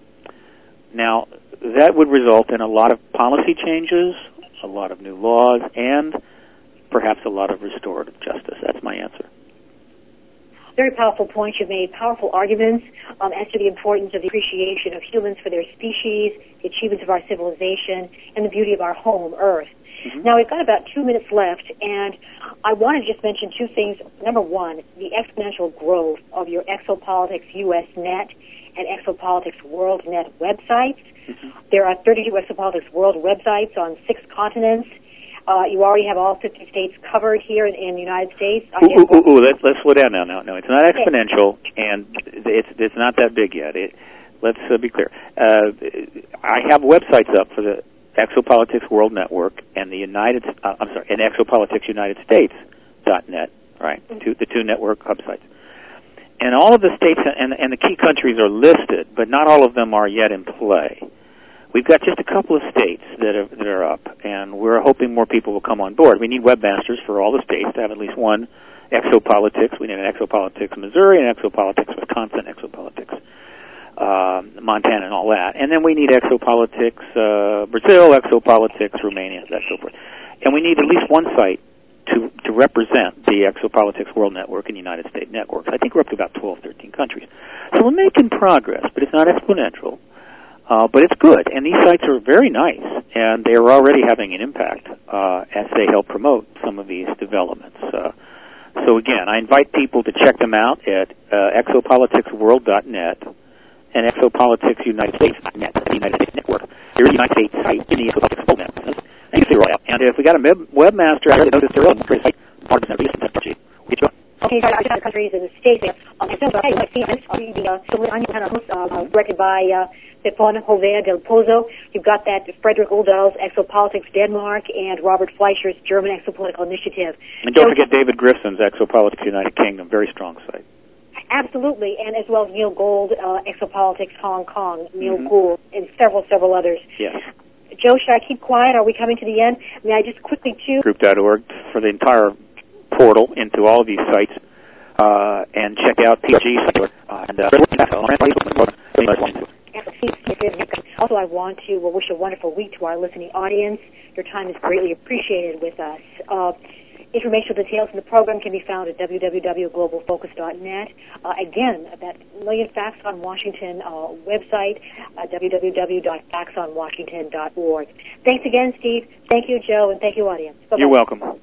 Now, that would result in a lot of policy changes, a lot of new laws, and perhaps a lot of restorative justice. That's my answer. Very powerful points you've made, powerful arguments as to the importance of the appreciation of humans for their species, the achievements of our civilization, and the beauty of our home, Earth. Mm-hmm. Now, we've got about 2 minutes left, and I want to just mention two things. Number one, the exponential growth of your Exopolitics US Net and Exopolitics World Net websites. Mm-hmm. There are 32 Exopolitics World websites on 6 continents. You already have all 50 states covered here in the United States. Let's slow down now. No, it's not exponential, and it's not that big yet. Let's be clear. I have websites up for the Exopolitics World Network and the and Exopolitics United States.net, right? Mm-hmm. The two network hub sites. And all of the states and the key countries are listed, but not all of them are yet in play. We've got just a couple of states that are up, and we're hoping more people will come on board. We need webmasters for all the states to have at least one Exopolitics. We need an Exopolitics Missouri, an Exopolitics Wisconsin, Exopolitics Montana, and all that. And then we need Exopolitics Brazil, Exopolitics Romania, and so forth. And we need at least one site to represent the Exopolitics World Network and United States networks. I think we're up to about 12, 13 countries. So we're making progress, but it's not exponential. But it's good, and these sites are very nice, and they are already having an impact as they help promote some of these developments. So again, I invite people to check them out at exopoliticsworld.net and exopoliticsUnitedStates.net, the United States Network. There is a United States site in the Exopolitics World Network. And you can see right out. And if we got a webmaster, I already noticed there is a site, part of the site, Okay, so other countries in the States, directed by Stefan Hover del Pozo. You've got that Frederick Oldall's Exopolitics Denmark and Robert Fleischer's German Exopolitical Initiative. And don't forget David Griffin's Exopolitics United Kingdom, very strong site. Absolutely, and as well as Neil Gould, Exopolitics Hong Kong, Neil Gould, and several others. Yes. Joe, should I keep quiet? Are we coming to the end? May I just quickly, too? Group.org for the entire portal into all of these sites, and check out PG Also, I want to wish a wonderful week to our listening audience. Your time is greatly appreciated with us. Informational details in the program can be found at www.globalfocus.net. Again, that Million Facts on Washington website, www.factsonwashington.org. Thanks again, Steve. Thank you, Joe, and thank you, audience. Bye-bye. You're welcome.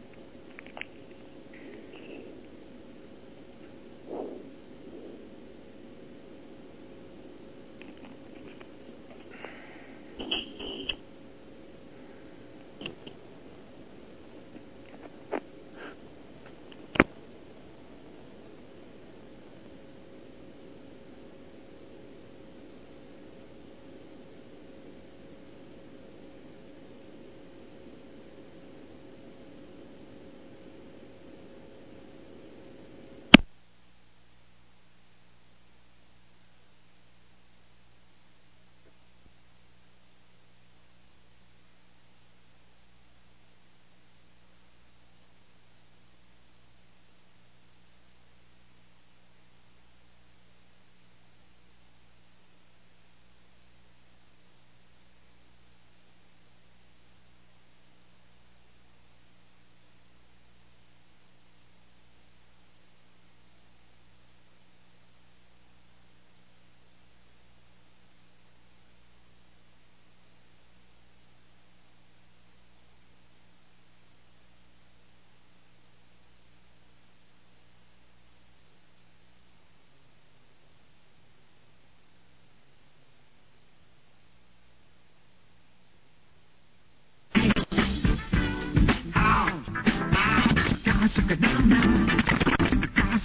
Rock-a-dum-dum.